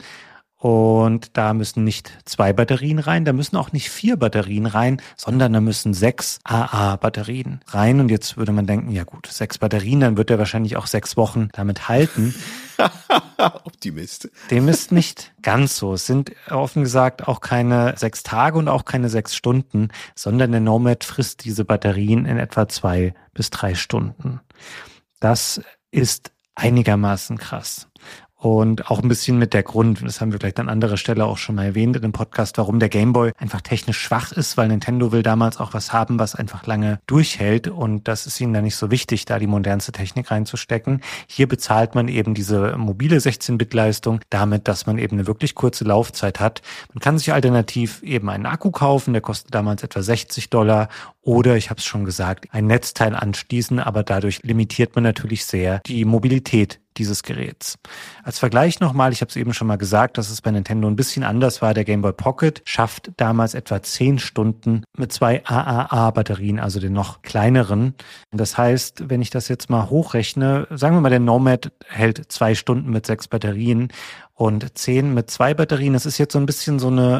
S4: Und da müssen nicht 2 Batterien rein, da müssen auch nicht 4 Batterien rein, sondern da müssen 6 AA-Batterien rein. Und jetzt würde man denken, ja gut, 6 Batterien, dann wird er wahrscheinlich auch 6 Wochen damit halten.
S3: Optimist.
S4: Dem ist nicht ganz so. Es sind offen gesagt auch keine 6 Tage und auch keine 6 Stunden, sondern der Nomad frisst diese Batterien in etwa 2 bis 3 Stunden. Das ist einigermaßen krass. Und auch ein bisschen mit der Grund, das haben wir vielleicht an anderer Stelle auch schon mal erwähnt in dem Podcast, warum der Game Boy einfach technisch schwach ist, weil Nintendo will damals auch was haben, was einfach lange durchhält und das ist ihnen dann nicht so wichtig, da die modernste Technik reinzustecken. Hier bezahlt man eben diese mobile 16-Bit-Leistung damit, dass man eben eine wirklich kurze Laufzeit hat. Man kann sich alternativ eben einen Akku kaufen, der kostet damals etwa $60 oder, ich habe es schon gesagt, ein Netzteil anschließen, aber dadurch limitiert man natürlich sehr die Mobilität dieses Geräts. Als Vergleich nochmal, ich habe es eben schon mal gesagt, dass es bei Nintendo ein bisschen anders war. Der Game Boy Pocket schafft damals etwa 10 Stunden mit 2 AAA-Batterien, also den noch kleineren. Das heißt, wenn ich das jetzt mal hochrechne, sagen wir mal, der Nomad hält 2 Stunden mit 6 Batterien und 10 mit 2 Batterien. Das ist jetzt so ein bisschen so eine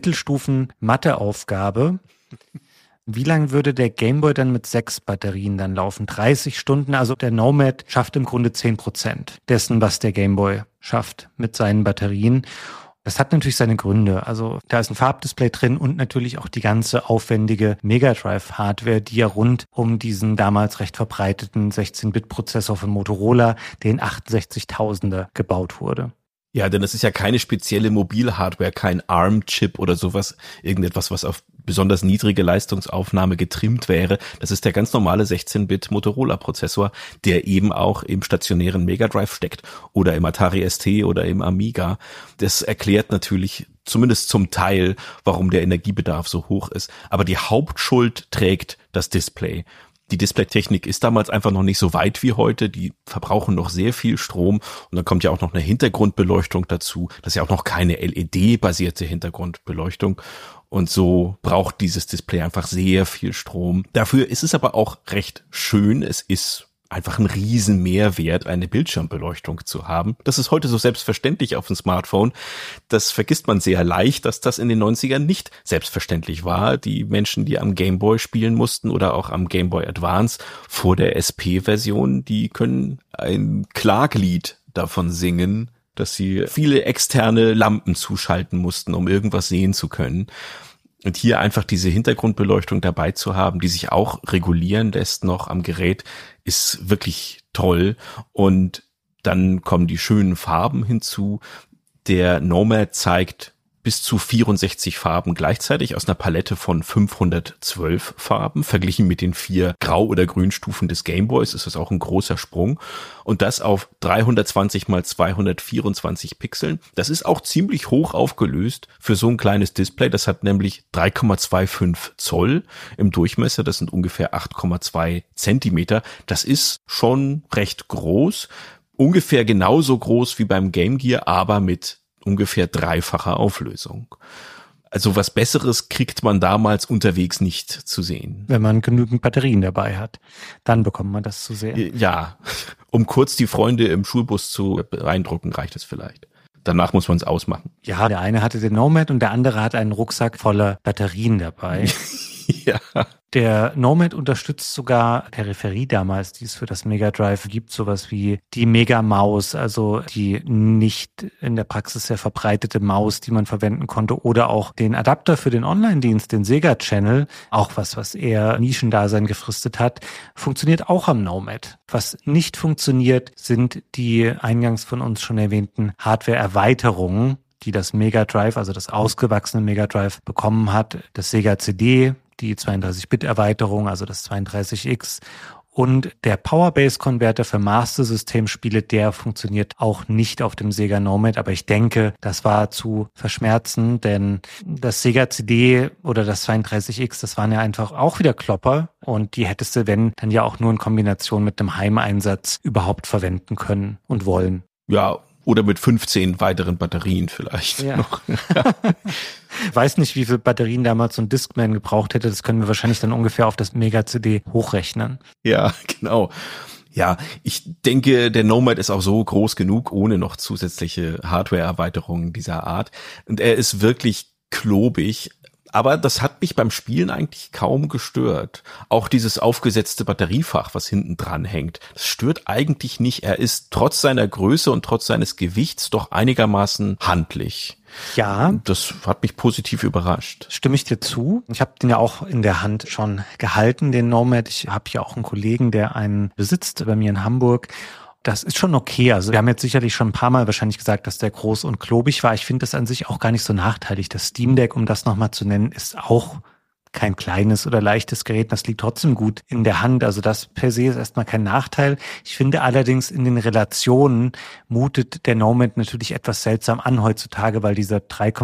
S4: Mittelstufen-Mathe-Aufgabe. Wie lang würde der Game Boy dann mit 6 Batterien dann laufen? 30 Stunden, also der Nomad schafft im Grunde 10% dessen, was der Game Boy schafft mit seinen Batterien. Das hat natürlich seine Gründe. Also da ist ein Farbdisplay drin und natürlich auch die ganze aufwendige Mega Drive Hardware, die ja rund um diesen damals recht verbreiteten 16-Bit-Prozessor von Motorola, den 68000er, gebaut wurde.
S3: Ja, denn es ist ja keine spezielle Mobilhardware, kein ARM-Chip oder sowas, irgendetwas, was auf besonders niedrige Leistungsaufnahme getrimmt wäre. Das ist der ganz normale 16-Bit-Motorola-Prozessor, der eben auch im stationären Mega Drive steckt oder im Atari ST oder im Amiga. Das erklärt natürlich zumindest zum Teil, warum der Energiebedarf so hoch ist. Aber die Hauptschuld trägt das Display. Die Displaytechnik ist damals einfach noch nicht so weit wie heute. Die verbrauchen noch sehr viel Strom. Und dann kommt ja auch noch eine Hintergrundbeleuchtung dazu. Das ist ja auch noch keine LED-basierte Hintergrundbeleuchtung. Und so braucht dieses Display einfach sehr viel Strom. Dafür ist es aber auch recht schön. Es ist einfach ein riesen Mehrwert, eine Bildschirmbeleuchtung zu haben. Das ist heute so selbstverständlich auf dem Smartphone. Das vergisst man sehr leicht, dass das in den 90ern nicht selbstverständlich war. Die Menschen, die am Game Boy spielen mussten oder auch am Game Boy Advance vor der SP-Version, die können ein Klaglied davon singen, dass sie viele externe Lampen zuschalten mussten, um irgendwas sehen zu können. Und hier einfach diese Hintergrundbeleuchtung dabei zu haben, die sich auch regulieren lässt noch am Gerät, ist wirklich toll. Und dann kommen die schönen Farben hinzu. Der Nomad zeigt bis zu 64 Farben gleichzeitig aus einer Palette von 512 Farben. Verglichen mit den 4 Grau- oder Grünstufen des Gameboys ist das auch ein großer Sprung. Und das auf 320 mal 224 Pixeln. Das ist auch ziemlich hoch aufgelöst für so ein kleines Display. Das hat nämlich 3,25 Zoll im Durchmesser. Das sind ungefähr 8,2 Zentimeter. Das ist schon recht groß. Ungefähr genauso groß wie beim Game Gear, aber mit ungefähr 3-facher Auflösung. Also was Besseres kriegt man damals unterwegs nicht zu sehen.
S4: Wenn man genügend Batterien dabei hat, dann bekommt man das zu sehen.
S3: Ja, um kurz die Freunde im Schulbus zu beeindrucken, reicht es vielleicht. danach muss man es ausmachen.
S4: Ja, der eine hatte den Nomad und der andere hat einen Rucksack voller Batterien dabei.
S3: Ja.
S4: Der Nomad unterstützt sogar Peripherie damals, die es für das Mega Drive gibt, sowas wie die Mega Maus, also die nicht in der Praxis sehr verbreitete Maus, die man verwenden konnte, oder auch den Adapter für den Online-Dienst, den Sega Channel, auch was eher Nischendasein gefristet hat, funktioniert auch am Nomad. Was nicht funktioniert, sind die eingangs von uns schon erwähnten Hardware-Erweiterungen, die das Mega Drive, also das ausgewachsene Mega Drive bekommen hat, das Sega CD, die 32-Bit-Erweiterung, also das 32X, und der Powerbase-Konverter für Master-System-Spiele, der funktioniert auch nicht auf dem Sega Nomad, aber ich denke, das war zu verschmerzen, denn das Sega CD oder das 32X, das waren ja einfach auch wieder Klopper und die hättest du, wenn, dann ja auch nur in Kombination mit einem Heimeinsatz überhaupt verwenden können und wollen.
S3: Ja, oder mit 15 weiteren Batterien vielleicht noch.
S4: Weiß nicht, wie viele Batterien damals so ein Discman gebraucht hätte. Das können wir wahrscheinlich dann ungefähr auf das Mega-CD hochrechnen.
S3: Ja, genau. Ja, ich denke, der Nomad ist auch so groß genug, ohne noch zusätzliche Hardware-Erweiterungen dieser Art. Und er ist wirklich klobig. Aber das hat mich beim Spielen eigentlich kaum gestört. Auch dieses aufgesetzte Batteriefach, was hinten dran hängt, das stört eigentlich nicht. Er ist trotz seiner Größe und trotz seines Gewichts doch einigermaßen handlich.
S4: Ja.
S3: Das hat mich positiv überrascht.
S4: Stimme ich dir zu. Ich habe den ja auch in der Hand schon gehalten, den Nomad. Ich habe ja auch einen Kollegen, der einen besitzt bei mir in Hamburg. Das ist schon okay. Also wir haben jetzt sicherlich schon ein paar Mal wahrscheinlich gesagt, dass der groß und klobig war. Ich finde das an sich auch gar nicht so nachteilig. Das Steam Deck, um das nochmal zu nennen, ist auch kein kleines oder leichtes Gerät. Das liegt trotzdem gut in der Hand. Also das per se ist erstmal kein Nachteil. Ich finde allerdings, in den Relationen mutet der Nomad natürlich etwas seltsam an heutzutage, weil dieser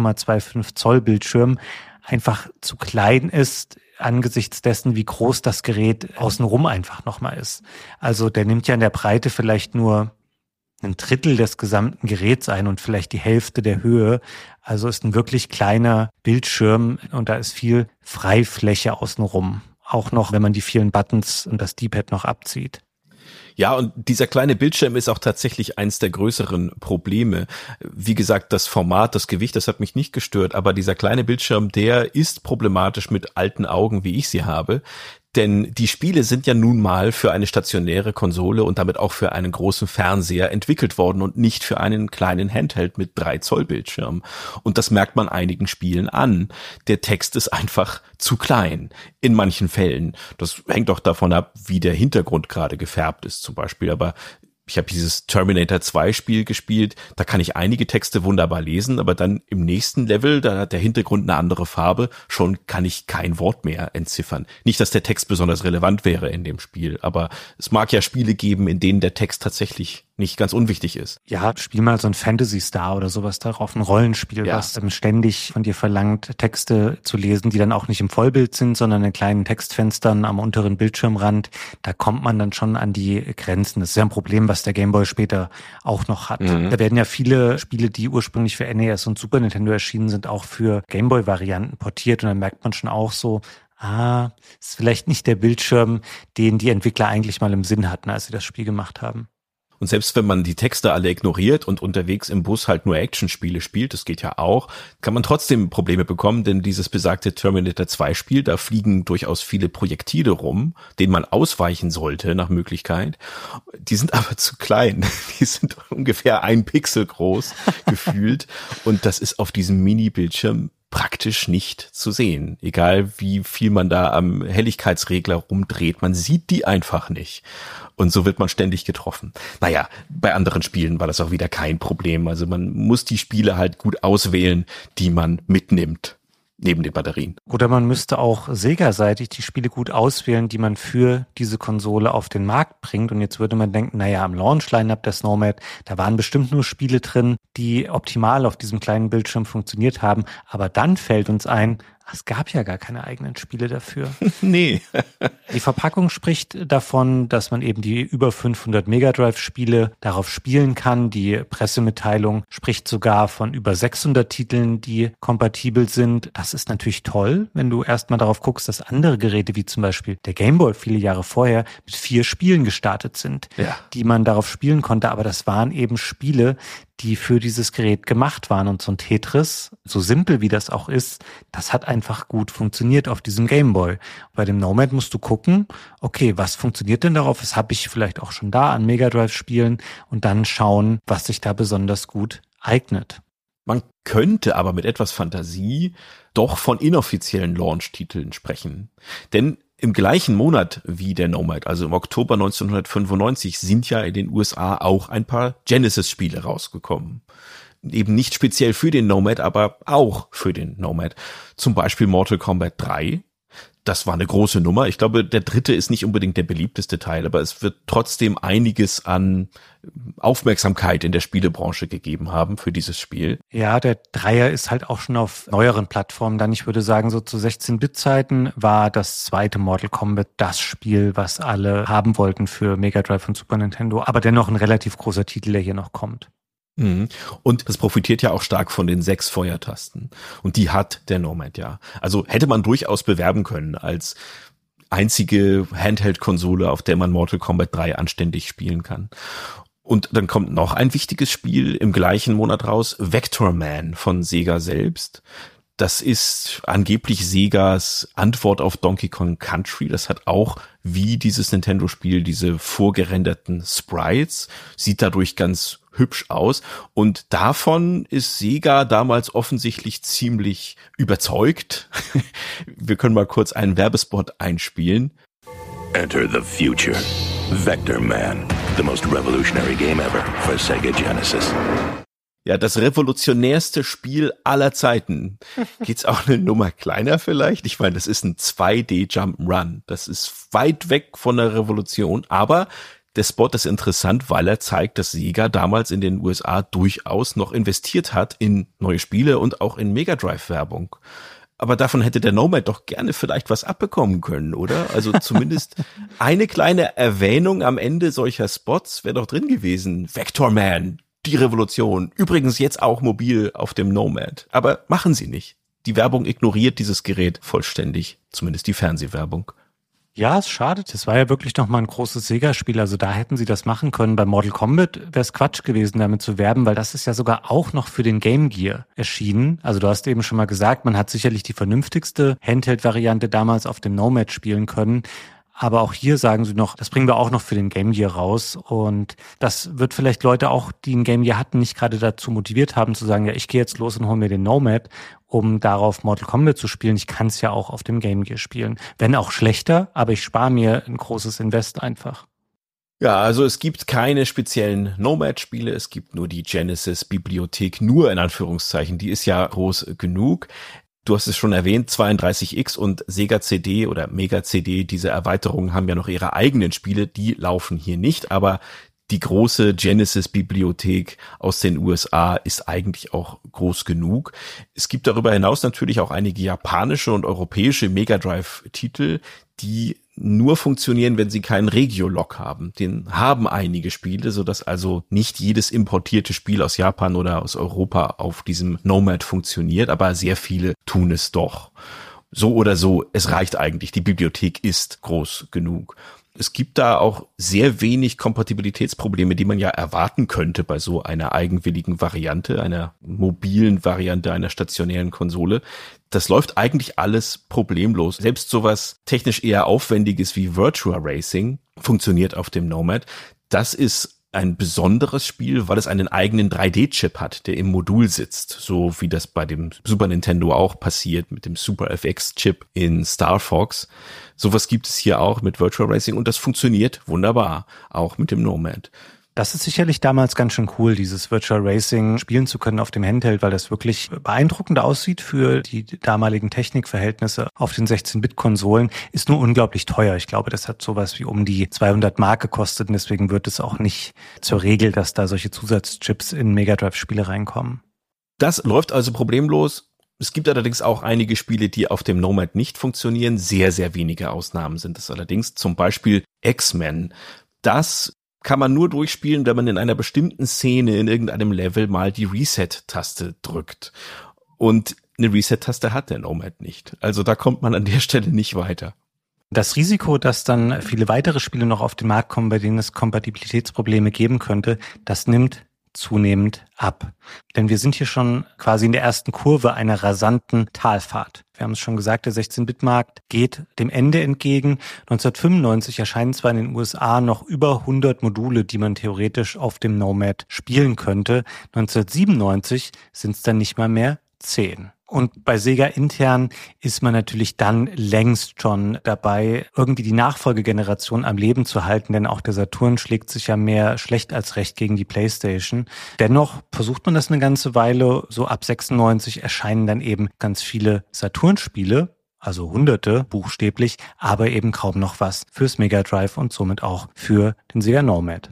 S4: 3,25 Zoll Bildschirm einfach zu klein ist, angesichts dessen, wie groß das Gerät außenrum einfach nochmal ist. Also der nimmt ja in der Breite vielleicht nur ein Drittel des gesamten Geräts ein und vielleicht die Hälfte der Höhe. Also ist ein wirklich kleiner Bildschirm und da ist viel Freifläche außenrum. Auch noch, wenn man die vielen Buttons und das D-Pad noch abzieht.
S3: Ja, und dieser kleine Bildschirm ist auch tatsächlich eins der größeren Probleme. Wie gesagt, das Format, das Gewicht, das hat mich nicht gestört, aber dieser kleine Bildschirm, der ist problematisch mit alten Augen, wie ich sie habe. Denn die Spiele sind ja nun mal für eine stationäre Konsole und damit auch für einen großen Fernseher entwickelt worden und nicht für einen kleinen Handheld mit 3 Zoll Bildschirm. Und das merkt man einigen Spielen an. Der Text ist einfach zu klein. In manchen Fällen. Das hängt auch davon ab, wie der Hintergrund gerade gefärbt ist zum Beispiel. Aber ich habe dieses Terminator 2 Spiel gespielt, da kann ich einige Texte wunderbar lesen, aber dann im nächsten Level, da hat der Hintergrund eine andere Farbe, schon kann ich kein Wort mehr entziffern. Nicht, dass der Text besonders relevant wäre in dem Spiel, aber es mag ja Spiele geben, in denen der Text tatsächlich nicht ganz unwichtig ist.
S4: Ja, spiel mal so ein Phantasy Star oder sowas darauf, ein Rollenspiel,
S3: ja,
S4: was ständig von dir verlangt, Texte zu lesen, die dann auch nicht im Vollbild sind, sondern in kleinen Textfenstern am unteren Bildschirmrand. Da kommt man dann schon an die Grenzen. Das ist ja ein Problem, was der Game Boy später auch noch hat. Da werden ja viele Spiele, die ursprünglich für NES und Super Nintendo erschienen sind, auch für Game Boy Varianten portiert und dann merkt man schon auch so, ist vielleicht nicht der Bildschirm, den die Entwickler eigentlich mal im Sinn hatten, als sie das Spiel gemacht haben.
S3: Und selbst wenn man die Texte alle ignoriert und unterwegs im Bus halt nur Actionspiele spielt, das geht ja auch, kann man trotzdem Probleme bekommen, denn dieses besagte Terminator 2 Spiel, da fliegen durchaus viele Projektile rum, denen man ausweichen sollte nach Möglichkeit. Die sind aber zu klein. Die sind ungefähr 1 Pixel groß gefühlt und das ist auf diesem Mini-Bildschirm praktisch nicht zu sehen. Egal wie viel man da am Helligkeitsregler rumdreht, man sieht die einfach nicht. Und so wird man ständig getroffen. Naja, bei anderen Spielen war das auch wieder kein Problem. Also man muss die Spiele halt gut auswählen, die man mitnimmt, neben den Batterien.
S4: Oder man müsste auch Sega-seitig die Spiele gut auswählen, die man für diese Konsole auf den Markt bringt. Und jetzt würde man denken, naja, am Launch-Line-Up der Nomad, da waren bestimmt nur Spiele drin, die optimal auf diesem kleinen Bildschirm funktioniert haben. Aber dann fällt uns ein, es gab ja gar keine eigenen Spiele dafür.
S3: Nee.
S4: Die Verpackung spricht davon, dass man eben die über 500 Mega Drive-Spiele darauf spielen kann. Die Pressemitteilung spricht sogar von über 600 Titeln, die kompatibel sind. Das ist natürlich toll, wenn du erstmal darauf guckst, dass andere Geräte, wie zum Beispiel der Game Boy viele Jahre vorher, mit 4 Spielen gestartet sind, die man darauf spielen konnte. Aber das waren eben Spiele, die für dieses Gerät gemacht waren. Und so ein Tetris, so simpel wie das auch ist, das hat einfach gut funktioniert auf diesem Gameboy. Bei dem Nomad musst du gucken, okay, was funktioniert denn darauf? Was habe ich vielleicht auch schon da an Mega Drive-Spielen? Und dann schauen, was sich da besonders gut eignet.
S3: Man könnte aber mit etwas Fantasie doch von inoffiziellen Launch-Titeln sprechen. Denn im gleichen Monat wie der Nomad, also im Oktober 1995, sind ja in den USA auch ein paar Genesis-Spiele rausgekommen. Eben nicht speziell für den Nomad, aber auch für den Nomad. Zum Beispiel Mortal Kombat 3. Das war eine große Nummer. Ich glaube, der dritte ist nicht unbedingt der beliebteste Teil, aber es wird trotzdem einiges an Aufmerksamkeit in der Spielebranche gegeben haben für dieses Spiel.
S4: Ja, der Dreier ist halt auch schon auf neueren Plattformen dann. Ich würde sagen, so zu 16-Bit-Zeiten war das zweite Mortal Kombat das Spiel, was alle haben wollten für Mega Drive und Super Nintendo. Aber dennoch ein relativ großer Titel, der hier noch kommt.
S3: Und es profitiert ja auch stark von den 6 Feuertasten. Und die hat der Nomad ja. Also hätte man durchaus bewerben können als einzige Handheld-Konsole, auf der man Mortal Kombat 3 anständig spielen kann. Und dann kommt noch ein wichtiges Spiel im gleichen Monat raus, Vector Man von Sega selbst. Das ist angeblich Segas Antwort auf Donkey Kong Country. Das hat auch wie dieses Nintendo-Spiel diese vorgerenderten Sprites, sieht dadurch ganz hübsch aus. Und davon ist Sega damals offensichtlich ziemlich überzeugt. Wir können mal kurz einen Werbespot einspielen.
S1: Enter the future. Vector Man, the most revolutionary game ever for Sega Genesis.
S3: Ja, das revolutionärste Spiel aller Zeiten. Geht's auch eine Nummer kleiner vielleicht? Ich meine, das ist ein 2D Jump'n'Run. Das ist weit weg von der Revolution, aber der Spot ist interessant, weil er zeigt, dass Sega damals in den USA durchaus noch investiert hat in neue Spiele und auch in Mega Drive Werbung. Aber davon hätte der Nomad doch gerne vielleicht was abbekommen können, oder? Also zumindest eine kleine Erwähnung am Ende solcher Spots wäre doch drin gewesen. Vector Man, die Revolution. Übrigens jetzt auch mobil auf dem Nomad. Aber machen sie nicht. Die Werbung ignoriert dieses Gerät vollständig. Zumindest die Fernsehwerbung.
S4: Ja, es schadet. Es war ja wirklich noch mal ein großes Sega-Spiel. Also da hätten sie das machen können. Bei Mortal Kombat wäre es Quatsch gewesen, damit zu werben, weil das ist ja sogar auch noch für den Game Gear erschienen. Also du hast eben schon mal gesagt, man hat sicherlich die vernünftigste Handheld-Variante damals auf dem Nomad spielen können. Aber auch hier sagen sie noch, das bringen wir auch noch für den Game Gear raus. Und das wird vielleicht Leute auch, die ein Game Gear hatten, nicht gerade dazu motiviert haben, zu sagen, ja, ich gehe jetzt los und hole mir den Nomad, um darauf Mortal Kombat zu spielen. Ich kann es ja auch auf dem Game Gear spielen. Wenn auch schlechter, aber ich spare mir ein großes Invest einfach.
S3: Ja, also es gibt keine speziellen Nomad-Spiele, es gibt nur die Genesis-Bibliothek, nur in Anführungszeichen, die ist ja groß genug. Du hast es schon erwähnt, 32X und Sega CD oder Mega CD, diese Erweiterungen haben ja noch ihre eigenen Spiele, die laufen hier nicht, aber die große Genesis-Bibliothek aus den USA ist eigentlich auch groß genug. Es gibt darüber hinaus natürlich auch einige japanische und europäische Mega Drive-Titel, die nur funktionieren, wenn sie keinen Regio-Lock haben. Den haben einige Spiele, sodass also nicht jedes importierte Spiel aus Japan oder aus Europa auf diesem Nomad funktioniert, aber sehr viele tun es doch. So oder so, es reicht eigentlich. Die Bibliothek ist groß genug. Es gibt da auch sehr wenig Kompatibilitätsprobleme, die man ja erwarten könnte bei so einer eigenwilligen Variante, einer mobilen Variante einer stationären Konsole. Das läuft eigentlich alles problemlos. Selbst sowas technisch eher Aufwendiges wie Virtua Racing funktioniert auf dem Nomad. Das ist ein besonderes Spiel, weil es einen eigenen 3D-Chip hat, der im Modul sitzt, so wie das bei dem Super Nintendo auch passiert mit dem Super FX-Chip in Star Fox. Sowas gibt es hier auch mit Virtual Racing und das funktioniert wunderbar, auch mit dem Nomad.
S4: Das ist sicherlich damals ganz schön cool, dieses Virtual Racing spielen zu können auf dem Handheld, weil das wirklich beeindruckend aussieht für die damaligen Technikverhältnisse auf den 16-Bit-Konsolen. Ist nur unglaublich teuer. Ich glaube, das hat sowas wie um die 200 Mark gekostet und deswegen wird es auch nicht zur Regel, dass da solche Zusatzchips in Mega Drive-Spiele reinkommen.
S3: Das läuft also problemlos. Es gibt allerdings auch einige Spiele, die auf dem Nomad nicht funktionieren. Sehr, sehr wenige Ausnahmen sind es allerdings. Zum Beispiel X-Men. Das kann man nur durchspielen, wenn man in einer bestimmten Szene in irgendeinem Level mal die Reset-Taste drückt. Und eine Reset-Taste hat der Nomad nicht. Also da kommt man an der Stelle nicht weiter.
S4: Das Risiko, dass dann viele weitere Spiele noch auf den Markt kommen, bei denen es Kompatibilitätsprobleme geben könnte, das nimmt zunehmend ab. Denn wir sind hier schon quasi in der ersten Kurve einer rasanten Talfahrt. Wir haben es schon gesagt, der 16-Bit-Markt geht dem Ende entgegen. 1995 erscheinen zwar in den USA noch über 100 Module, die man theoretisch auf dem Nomad spielen könnte. 1997 sind es dann nicht mal mehr 10. Und bei Sega intern ist man natürlich dann längst schon dabei, irgendwie die Nachfolgegeneration am Leben zu halten, denn auch der Saturn schlägt sich ja mehr schlecht als recht gegen die PlayStation. Dennoch versucht man das eine ganze Weile. So ab 96 erscheinen dann eben ganz viele Saturn-Spiele, also Hunderte buchstäblich, aber eben kaum noch was fürs Mega Drive und somit auch für den Sega Nomad.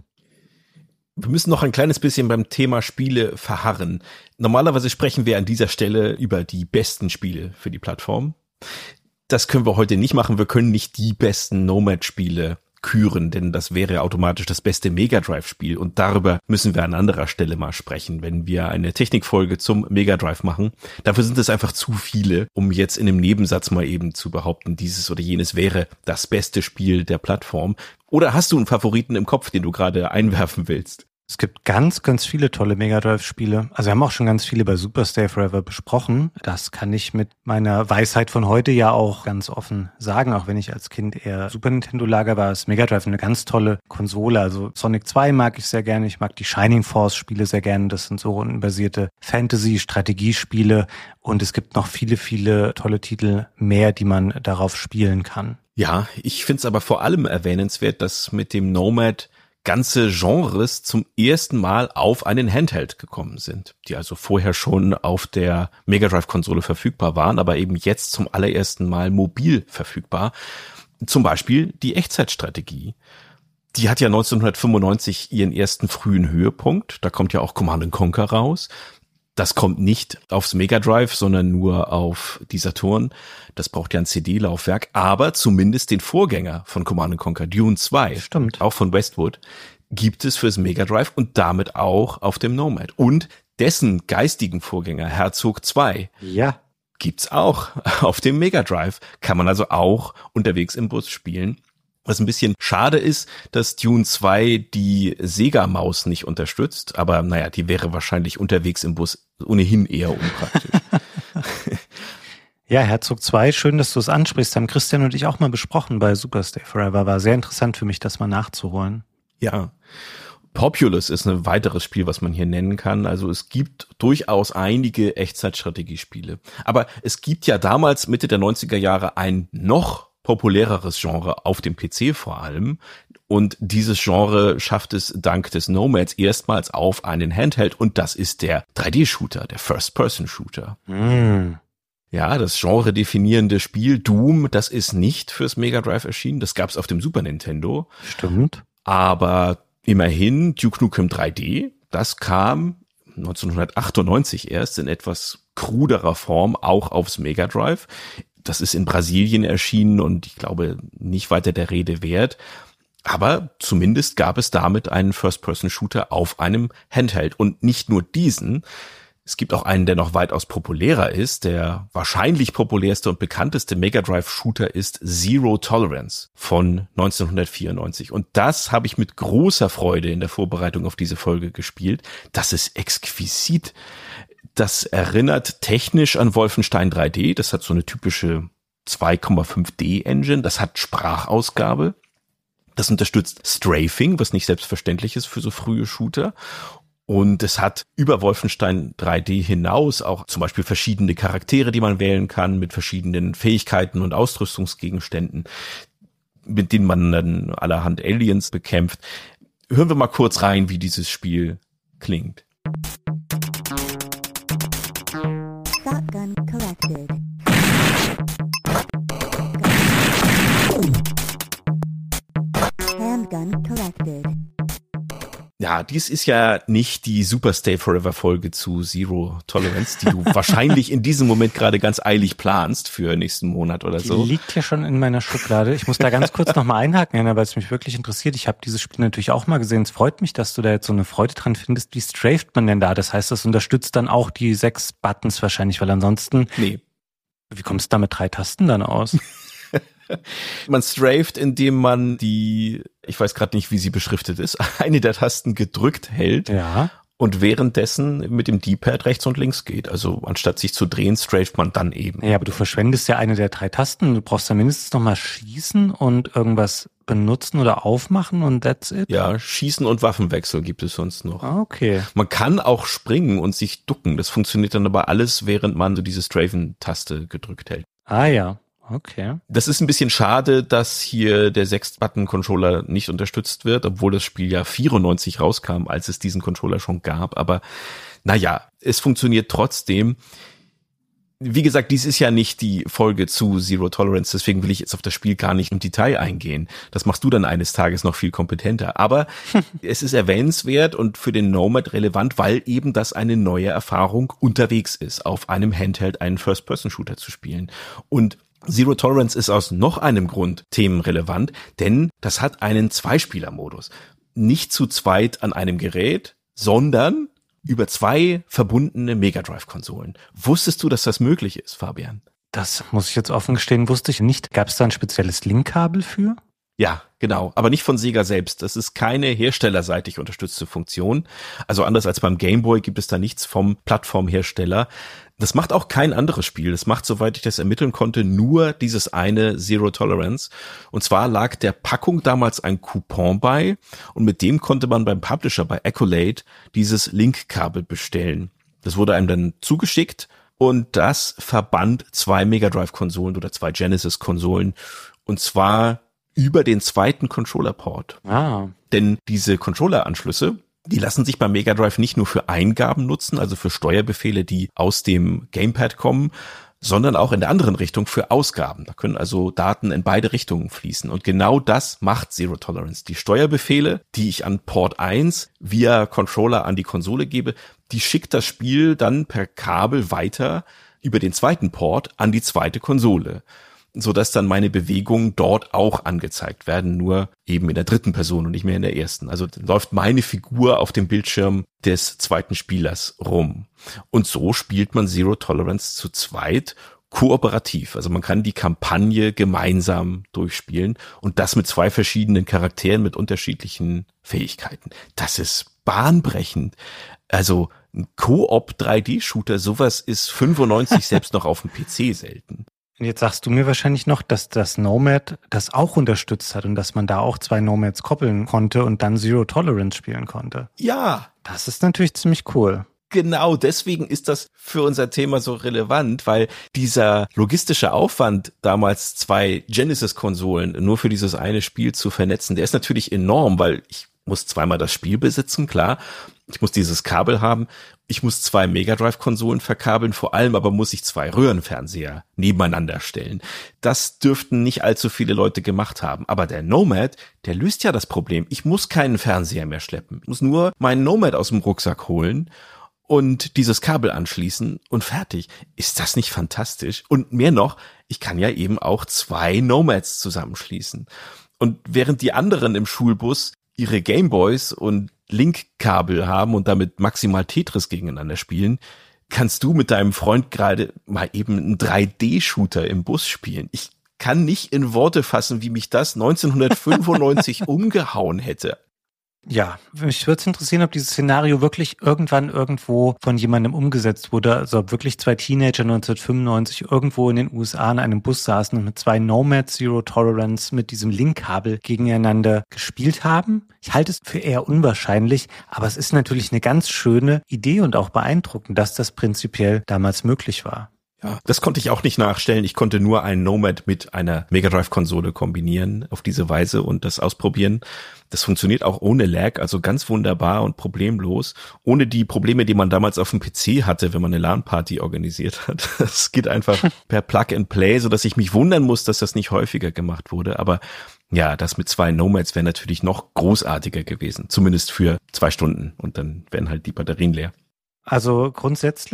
S3: Wir müssen noch ein kleines bisschen beim Thema Spiele verharren. Normalerweise sprechen wir an dieser Stelle über die besten Spiele für die Plattform. Das können wir heute nicht machen. Wir können nicht die besten Nomad-Spiele küren, denn das wäre automatisch das beste Mega Drive-Spiel. Und darüber müssen wir an anderer Stelle mal sprechen, wenn wir eine Technikfolge zum Mega Drive machen. Dafür sind es einfach zu viele, um jetzt in einem Nebensatz mal eben zu behaupten, dieses oder jenes wäre das beste Spiel der Plattform. Oder hast du einen Favoriten im Kopf, den du gerade einwerfen willst?
S4: Es gibt ganz, ganz viele tolle Mega Drive-Spiele. Also wir haben auch schon ganz viele bei Super Stay Forever besprochen. Das kann ich mit meiner Weisheit von heute ja auch ganz offen sagen. Auch wenn ich als Kind eher Super Nintendo-Lager war, ist Mega Drive eine ganz tolle Konsole. Also Sonic 2 mag ich sehr gerne. Ich mag die Shining Force-Spiele sehr gerne. Das sind so rundenbasierte Fantasy-Strategiespiele. Und es gibt noch viele, viele tolle Titel mehr, die man darauf spielen kann.
S3: Ja, ich finde es aber vor allem erwähnenswert, dass mit dem Nomad ganze Genres zum ersten Mal auf einen Handheld gekommen sind, die also vorher schon auf der Mega Drive-Konsole verfügbar waren, aber eben jetzt zum allerersten Mal mobil verfügbar. Zum Beispiel die Echtzeitstrategie. Die hat ja 1995 ihren ersten frühen Höhepunkt. Da kommt ja auch Command & Conquer raus. Das kommt nicht aufs Mega Drive, sondern nur auf die Saturn. Das braucht ja ein CD-Laufwerk, aber zumindest den Vorgänger von Command & Conquer, Dune 2,
S4: Stimmt,
S3: auch von Westwood, gibt es fürs Mega Drive und damit auch auf dem Nomad. Und dessen geistigen Vorgänger, Herzog 2,
S4: ja,
S3: gibt's auch auf dem Mega Drive. Kann man also auch unterwegs im Bus spielen. Was ein bisschen schade ist, dass Dune 2 die Sega-Maus nicht unterstützt, aber naja, die wäre wahrscheinlich unterwegs im Bus ohnehin eher unpraktisch.
S4: Ja, Herzog 2, schön, dass du es ansprichst. Haben Christian und ich auch mal besprochen bei Super Stay Forever. War sehr interessant für mich, das mal nachzuholen.
S3: Ja. Populous ist ein weiteres Spiel, was man hier nennen kann. Also es gibt durchaus einige Echtzeitstrategiespiele. Aber es gibt ja damals Mitte der 90er Jahre ein noch populäreres Genre auf dem PC vor allem. Und dieses Genre schafft es dank des Nomads erstmals auf einen Handheld. Und das ist der 3D-Shooter, der First-Person-Shooter. Ja, das genre-definierende Spiel Doom, das ist nicht fürs Mega Drive erschienen. Das gab's auf dem Super Nintendo.
S4: Stimmt.
S3: Aber immerhin Duke Nukem 3D, das kam 1998 erst in etwas kruderer Form auch aufs Mega Drive. Das ist in Brasilien erschienen und ich glaube nicht weiter der Rede wert. Aber zumindest gab es damit einen First-Person-Shooter auf einem Handheld. Und nicht nur diesen. Es gibt auch einen, der noch weitaus populärer ist. Der wahrscheinlich populärste und bekannteste Mega Drive-Shooter ist Zero Tolerance von 1994. Und das habe ich mit großer Freude in der Vorbereitung auf diese Folge gespielt. Das ist exquisit. Das erinnert technisch an Wolfenstein 3D. Das hat so eine typische 2,5D-Engine. Das hat Sprachausgabe. Das unterstützt Strafing, was nicht selbstverständlich ist für so frühe Shooter. Und es hat über Wolfenstein 3D hinaus auch zum Beispiel verschiedene Charaktere, die man wählen kann, mit verschiedenen Fähigkeiten und Ausrüstungsgegenständen, mit denen man dann allerhand Aliens bekämpft. Hören wir mal kurz rein, wie dieses Spiel klingt.
S5: Shotgun collected. Handgun collected.
S3: Ja, dies ist ja nicht die Super Stay Forever Folge zu Zero Tolerance, die du wahrscheinlich in diesem Moment gerade ganz eilig planst für nächsten Monat oder so.
S4: Die liegt ja schon in meiner Schublade. Ich muss da ganz kurz nochmal einhaken, Anna, weil es mich wirklich interessiert. Ich habe dieses Spiel natürlich auch mal gesehen. Es freut mich, dass du da jetzt so eine Freude dran findest. Wie straft man denn da? Das heißt, das unterstützt dann auch die 6 Buttons wahrscheinlich, weil ansonsten...
S3: Nee.
S4: Wie kommst du da mit 3 Tasten dann aus?
S3: Man straft, indem man die, ich weiß gerade nicht, wie sie beschriftet ist, eine der Tasten gedrückt hält.
S4: Ja.
S3: und währenddessen mit dem D-Pad rechts und links geht. Also anstatt sich zu drehen, straft man dann eben.
S4: Ja, aber du verschwendest ja eine der 3 Tasten. Du brauchst ja mindestens nochmal schießen und irgendwas benutzen oder aufmachen und that's it.
S3: Ja, Schießen und Waffenwechsel gibt es sonst noch.
S4: Okay.
S3: Man kann auch springen und sich ducken. Das funktioniert dann aber alles, während man so diese Strafen-Taste gedrückt hält.
S4: Ah ja. Okay.
S3: Das ist ein bisschen schade, dass hier der 6-Button-Controller nicht unterstützt wird, obwohl das Spiel ja 94 rauskam, als es diesen Controller schon gab. Aber naja, es funktioniert trotzdem. Wie gesagt, dies ist ja nicht die Folge zu Zero Tolerance, deswegen will ich jetzt auf das Spiel gar nicht im Detail eingehen. Das machst du dann eines Tages noch viel kompetenter. Aber es ist erwähnenswert und für den Nomad relevant, weil eben das eine neue Erfahrung unterwegs ist, auf einem Handheld einen First-Person-Shooter zu spielen. Und Zero Tolerance ist aus noch einem Grund themenrelevant, denn das hat einen Zweispieler-Modus. Nicht zu zweit an einem Gerät, sondern über 2 verbundene Mega Drive-Konsolen. Wusstest du, dass das möglich ist, Fabian?
S4: Das muss ich jetzt offen gestehen, wusste ich nicht. Gab es da ein spezielles Linkkabel für?
S3: Ja, genau. Aber nicht von Sega selbst. Das ist keine herstellerseitig unterstützte Funktion. Also anders als beim Game Boy gibt es da nichts vom Plattformhersteller. Das macht auch kein anderes Spiel. Das macht, soweit ich das ermitteln konnte, nur dieses eine Zero Tolerance. Und zwar lag der Packung damals ein Coupon bei und mit dem konnte man beim Publisher, bei Accolade, dieses Linkkabel bestellen. Das wurde einem dann zugeschickt und das verband 2 Mega Drive-Konsolen oder 2 Genesis-Konsolen und zwar über den zweiten Controller-Port.
S4: Ah.
S3: Denn diese Controller-Anschlüsse, die lassen sich beim Mega Drive nicht nur für Eingaben nutzen, also für Steuerbefehle, die aus dem Gamepad kommen, sondern auch in der anderen Richtung für Ausgaben. Da können also Daten in beide Richtungen fließen. Und genau das macht Zero Tolerance. Die Steuerbefehle, die ich an Port 1 via Controller an die Konsole gebe, die schickt das Spiel dann per Kabel weiter über den zweiten Port an die zweite Konsole, sodass dann meine Bewegungen dort auch angezeigt werden, nur eben in der dritten Person und nicht mehr in der ersten. Also läuft meine Figur auf dem Bildschirm des zweiten Spielers rum. Und so spielt man Zero Tolerance zu zweit kooperativ. Also man kann die Kampagne gemeinsam durchspielen und das mit 2 verschiedenen Charakteren mit unterschiedlichen Fähigkeiten. Das ist bahnbrechend. Also ein Koop 3D-Shooter, sowas ist 95 selbst noch auf dem PC selten.
S4: Jetzt sagst du mir wahrscheinlich noch, dass das Nomad das auch unterstützt hat und dass man da auch 2 Nomads koppeln konnte und dann Zero Tolerance spielen konnte.
S3: Ja,
S4: Das ist natürlich ziemlich cool.
S3: genau, deswegen ist das für unser Thema so relevant, weil dieser logistische Aufwand, damals 2 Genesis-Konsolen nur für dieses eine Spiel zu vernetzen, der ist natürlich enorm, weil ich muss zweimal das Spiel besitzen, klar. Ich muss dieses Kabel haben. Ich muss 2 Mega Drive-Konsolen verkabeln. Vor allem aber muss ich 2 Röhrenfernseher nebeneinander stellen. Das dürften nicht allzu viele Leute gemacht haben. Aber der Nomad, der löst ja das Problem. Ich muss keinen Fernseher mehr schleppen. Ich muss nur meinen Nomad aus dem Rucksack holen und dieses Kabel anschließen und fertig. Ist das nicht fantastisch? Und mehr noch, ich kann ja eben auch 2 Nomads zusammenschließen. Und während die anderen im Schulbus ihre Gameboys und Linkkabel haben und damit maximal Tetris gegeneinander spielen, kannst du mit deinem Freund gerade mal eben einen 3D-Shooter im Bus spielen. Ich kann nicht in Worte fassen, wie mich das 1995 umgehauen hätte.
S4: Ja, mich würde es interessieren, ob dieses Szenario wirklich irgendwann irgendwo von jemandem umgesetzt wurde. Also ob wirklich 2 Teenager 1995 irgendwo in den USA in einem Bus saßen und mit 2 Nomads Zero Tolerance mit diesem Linkkabel gegeneinander gespielt haben. Ich halte es für eher unwahrscheinlich, aber es ist natürlich eine ganz schöne Idee und auch beeindruckend, dass das prinzipiell damals möglich war.
S3: Ja, das konnte ich auch nicht nachstellen. Ich konnte nur einen Nomad mit einer Mega Drive-Konsole kombinieren auf diese Weise und das ausprobieren. Das funktioniert auch ohne Lag, also ganz wunderbar und problemlos. Ohne die Probleme, die man damals auf dem PC hatte, wenn man eine LAN-Party organisiert hat. Das geht einfach per Plug-and-Play, sodass ich mich wundern muss, dass das nicht häufiger gemacht wurde. Aber ja, das mit 2 Nomads wäre natürlich noch großartiger gewesen. Zumindest für 2 Stunden und dann wären halt die Batterien leer.
S4: Also grundsätzlich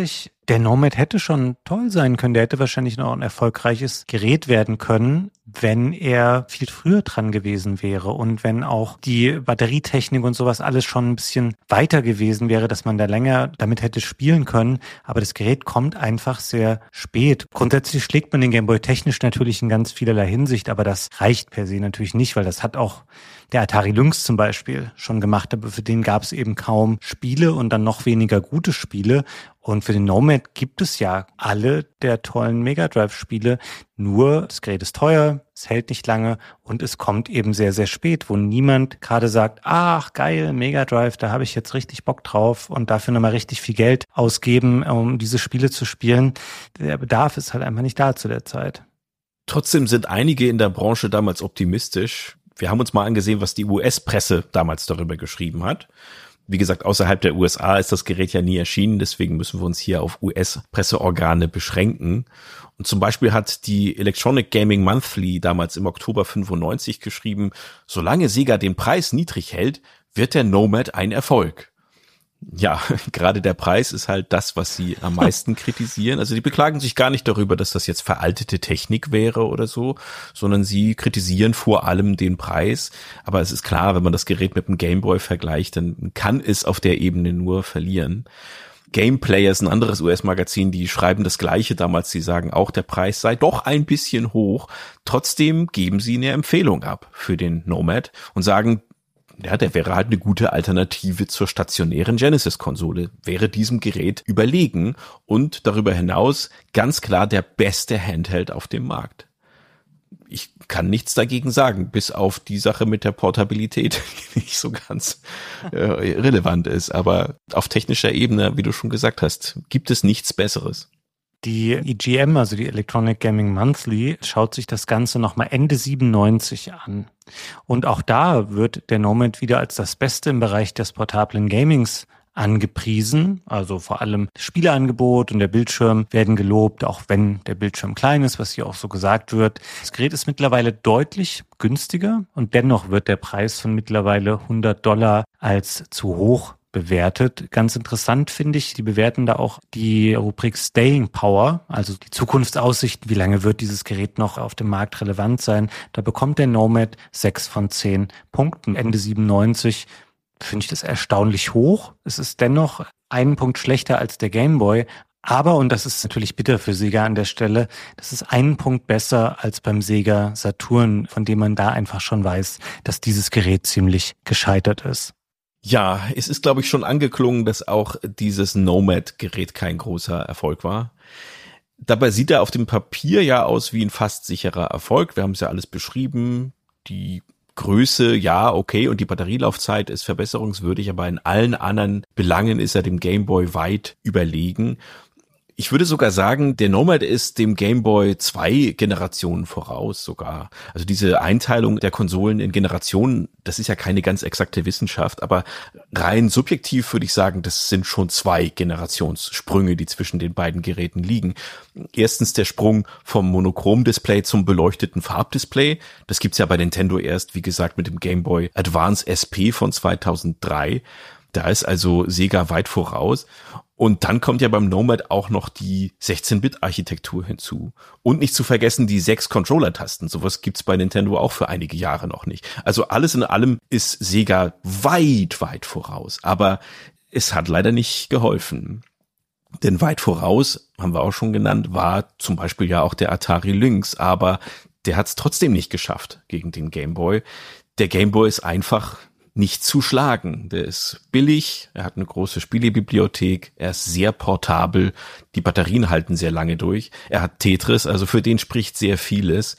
S4: Der Nomad hätte schon toll sein können. Der hätte wahrscheinlich noch ein erfolgreiches Gerät werden können, wenn er viel früher dran gewesen wäre und wenn auch die Batterietechnik und sowas alles schon ein bisschen weiter gewesen wäre, dass man da länger damit hätte spielen können. Aber das Gerät kommt einfach sehr spät. Grundsätzlich schlägt man den Gameboy technisch natürlich in ganz vielerlei Hinsicht, aber das reicht per se natürlich nicht, weil das hat auch der Atari Lynx zum Beispiel schon gemacht, aber für den gab es eben kaum Spiele und dann noch weniger gute Spiele. Und für den Nomad gibt es ja alle der tollen Mega Drive-Spiele, nur das Gerät ist teuer, es hält nicht lange und es kommt eben sehr, sehr spät, wo niemand gerade sagt, ach geil, Mega Drive, da habe ich jetzt richtig Bock drauf und dafür nochmal richtig viel Geld ausgeben, um diese Spiele zu spielen. Der Bedarf ist halt einfach nicht da zu der Zeit.
S3: Trotzdem sind einige in der Branche damals optimistisch. Wir haben uns mal angesehen, was die US-Presse damals darüber geschrieben hat. Wie gesagt, außerhalb der USA ist das Gerät ja nie erschienen, deswegen müssen wir uns hier auf US-Presseorgane beschränken. Und zum Beispiel hat die Electronic Gaming Monthly damals im Oktober 95 geschrieben, solange Sega den Preis niedrig hält, wird der Nomad ein Erfolg. Ja, gerade der Preis ist halt das, was sie am meisten kritisieren. Also die beklagen sich gar nicht darüber, dass das jetzt veraltete Technik wäre oder so, sondern sie kritisieren vor allem den Preis. Aber es ist klar, wenn man das Gerät mit dem Gameboy vergleicht, dann kann es auf der Ebene nur verlieren. Gameplayer ist ein anderes US-Magazin, die schreiben das Gleiche damals. Sie sagen auch, der Preis sei doch ein bisschen hoch. Trotzdem geben sie eine Empfehlung ab für den Nomad und sagen, ja, der wäre halt eine gute Alternative zur stationären Genesis-Konsole, wäre diesem Gerät überlegen und darüber hinaus ganz klar der beste Handheld auf dem Markt. Ich kann nichts dagegen sagen, bis auf die Sache mit der Portabilität, die nicht so ganz relevant ist. Aber auf technischer Ebene, wie du schon gesagt hast, gibt es nichts Besseres.
S4: Die EGM, also die Electronic Gaming Monthly, schaut sich das Ganze nochmal Ende 97 an. Und auch da wird der Nomad wieder als das Beste im Bereich des portablen Gamings angepriesen. Also vor allem das Spieleangebot und der Bildschirm werden gelobt, auch wenn der Bildschirm klein ist, was hier auch so gesagt wird. Das Gerät ist mittlerweile deutlich günstiger und dennoch wird der Preis von mittlerweile $100 als zu hoch bewertet. Ganz interessant finde ich, die bewerten da auch die Rubrik Staying Power, also die Zukunftsaussichten, wie lange wird dieses Gerät noch auf dem Markt relevant sein. Da bekommt der Nomad 6 von 10 Punkten. Ende 97 finde ich das erstaunlich hoch. Es ist dennoch einen Punkt schlechter als der Gameboy, aber, und das ist natürlich bitter für Sega an der Stelle, das ist einen Punkt besser als beim Sega Saturn, von dem man da einfach schon weiß, dass dieses Gerät ziemlich gescheitert ist.
S3: Ja, es ist, glaube ich, schon angeklungen, dass auch dieses Nomad-Gerät kein großer Erfolg war. Dabei sieht er auf dem Papier ja aus wie ein fast sicherer Erfolg. Wir haben es ja alles beschrieben. Die Größe, ja, okay, und die Batterielaufzeit ist verbesserungswürdig, aber in allen anderen Belangen ist er dem Gameboy weit überlegen. Ich würde sogar sagen, der Nomad ist dem Gameboy 2 Generationen voraus sogar. Also diese Einteilung der Konsolen in Generationen, das ist ja keine ganz exakte Wissenschaft, aber rein subjektiv würde ich sagen, das sind schon 2 Generationssprünge, die zwischen den beiden Geräten liegen. Erstens der Sprung vom Monochrom-Display zum beleuchteten Farbdisplay. Das gibt's ja bei Nintendo erst, wie gesagt, mit dem Gameboy Advance SP von 2003. Da ist also Sega weit voraus. Und dann kommt ja beim Nomad auch noch die 16-Bit-Architektur hinzu. Und nicht zu vergessen die 6 Controller-Tasten. Sowas gibt's bei Nintendo auch für einige Jahre noch nicht. Also alles in allem ist Sega weit, weit voraus. Aber es hat leider nicht geholfen. Denn weit voraus, haben wir auch schon genannt, war zum Beispiel ja auch der Atari Lynx. Aber der hat's trotzdem nicht geschafft gegen den Gameboy. Der Gameboy ist einfach nicht zu schlagen. Der ist billig, er hat eine große Spielebibliothek, er ist sehr portabel, die Batterien halten sehr lange durch, er hat Tetris, also für den spricht sehr vieles.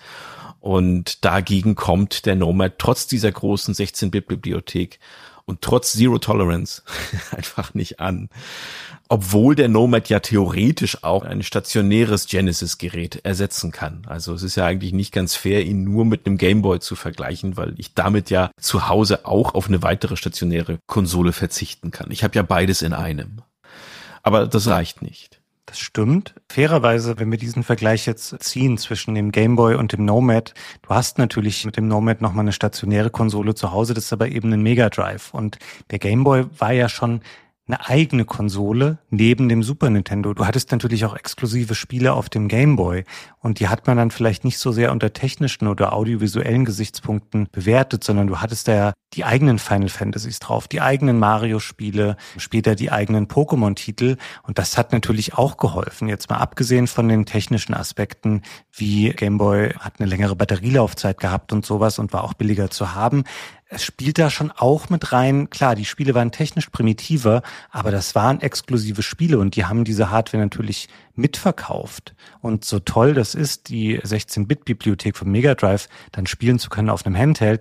S3: Und dagegen kommt der Nomad trotz dieser großen 16-Bit-Bibliothek und trotz Zero Tolerance einfach nicht an. Obwohl der Nomad ja theoretisch auch ein stationäres Genesis-Gerät ersetzen kann. Also es ist ja eigentlich nicht ganz fair, ihn nur mit einem Gameboy zu vergleichen, weil ich damit ja zu Hause auch auf eine weitere stationäre Konsole verzichten kann. Ich habe ja beides in einem. Aber das reicht nicht.
S4: Das stimmt. Fairerweise, wenn wir diesen Vergleich jetzt ziehen zwischen dem Gameboy und dem Nomad, du hast natürlich mit dem Nomad nochmal eine stationäre Konsole zu Hause, das ist aber eben ein Mega Drive. Und der Gameboy war ja schon eine eigene Konsole neben dem Super Nintendo. Du hattest natürlich auch exklusive Spiele auf dem Game Boy und die hat man dann vielleicht nicht so sehr unter technischen oder audiovisuellen Gesichtspunkten bewertet, sondern du hattest da ja die eigenen Final Fantasies drauf, die eigenen Mario-Spiele, später die eigenen Pokémon-Titel und das hat natürlich auch geholfen. Jetzt mal abgesehen von den technischen Aspekten, wie Game Boy hat eine längere Batterielaufzeit gehabt und sowas und war auch billiger zu haben. Es spielt da schon auch mit rein. Klar, die Spiele waren technisch primitiver, aber das waren exklusive Spiele und die haben diese Hardware natürlich mitverkauft. Und so toll das ist, die 16-Bit-Bibliothek von Mega Drive dann spielen zu können auf einem Handheld,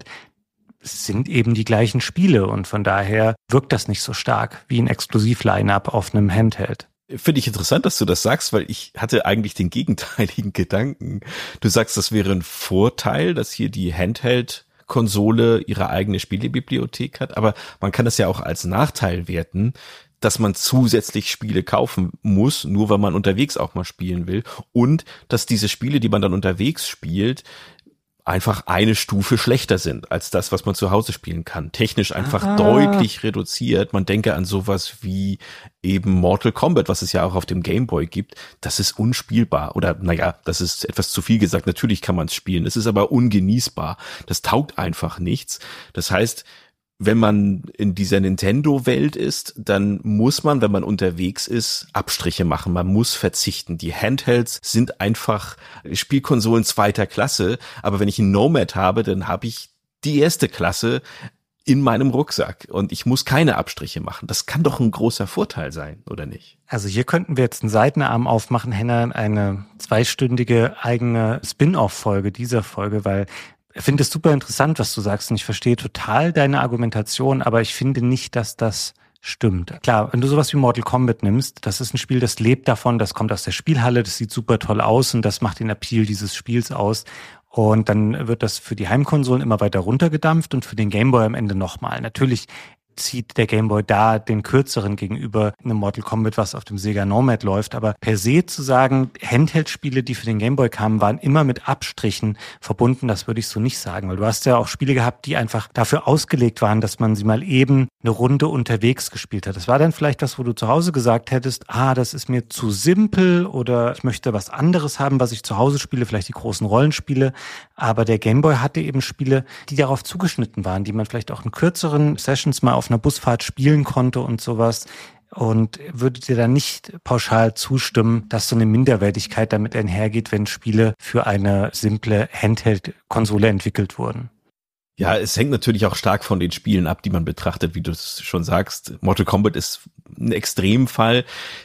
S4: es sind eben die gleichen Spiele und von daher wirkt das nicht so stark wie ein Exklusiv-Line-Up auf einem Handheld.
S3: Finde ich interessant, dass du das sagst, weil ich hatte eigentlich den gegenteiligen Gedanken. Du sagst, das wäre ein Vorteil, dass hier die Handheld-Konsole ihre eigene Spielebibliothek hat, aber man kann das ja auch als Nachteil werten, dass man zusätzlich Spiele kaufen muss, nur weil man unterwegs auch mal spielen will und dass diese Spiele, die man dann unterwegs spielt, einfach eine Stufe schlechter sind als das, was man zu Hause spielen kann. Technisch einfach deutlich reduziert. Man denke an sowas wie eben Mortal Kombat, was es ja auch auf dem Game Boy gibt. Das ist unspielbar. Oder naja, das ist etwas zu viel gesagt. Natürlich kann man es spielen. Es ist aber ungenießbar. Das taugt einfach nichts. Das heißt, wenn man in dieser Nintendo-Welt ist, dann muss man, wenn man unterwegs ist, Abstriche machen. Man muss verzichten. Die Handhelds sind einfach Spielkonsolen zweiter Klasse. Aber wenn ich einen Nomad habe, dann habe ich die erste Klasse in meinem Rucksack und ich muss keine Abstriche machen. Das kann doch ein großer Vorteil sein, oder nicht?
S4: Also hier könnten wir jetzt einen Seitenarm aufmachen, Henna, eine 2-stündige eigene Spin-off-Folge dieser Folge, weil ich finde es super interessant, was du sagst und ich verstehe total deine Argumentation, aber ich finde nicht, dass das stimmt. Klar, wenn du sowas wie Mortal Kombat nimmst, das ist ein Spiel, das lebt davon, das kommt aus der Spielhalle, das sieht super toll aus und das macht den Appeal dieses Spiels aus. Und dann wird das für die Heimkonsolen immer weiter runtergedampft und für den Gameboy am Ende nochmal. Natürlich zieht der Gameboy da den kürzeren gegenüber einem Mortal Kombat, was auf dem Sega Nomad läuft. Aber per se zu sagen, Handheld-Spiele, die für den Gameboy kamen, waren immer mit Abstrichen verbunden, das würde ich so nicht sagen. Weil du hast ja auch Spiele gehabt, die einfach dafür ausgelegt waren, dass man sie mal eben eine Runde unterwegs gespielt hat. Das war dann vielleicht das, wo du zu Hause gesagt hättest, das ist mir zu simpel oder ich möchte was anderes haben, was ich zu Hause spiele, vielleicht die großen Rollenspiele. Aber der Gameboy hatte eben Spiele, die darauf zugeschnitten waren, die man vielleicht auch in kürzeren Sessions mal auf einer Busfahrt spielen konnte und sowas. Und würdet ihr da nicht pauschal zustimmen, dass so eine Minderwertigkeit damit einhergeht, wenn Spiele für eine simple Handheld-Konsole entwickelt wurden?
S3: Ja, es hängt natürlich auch stark von den Spielen ab, die man betrachtet, wie du es schon sagst. Mortal Kombat ist ein Extremfall.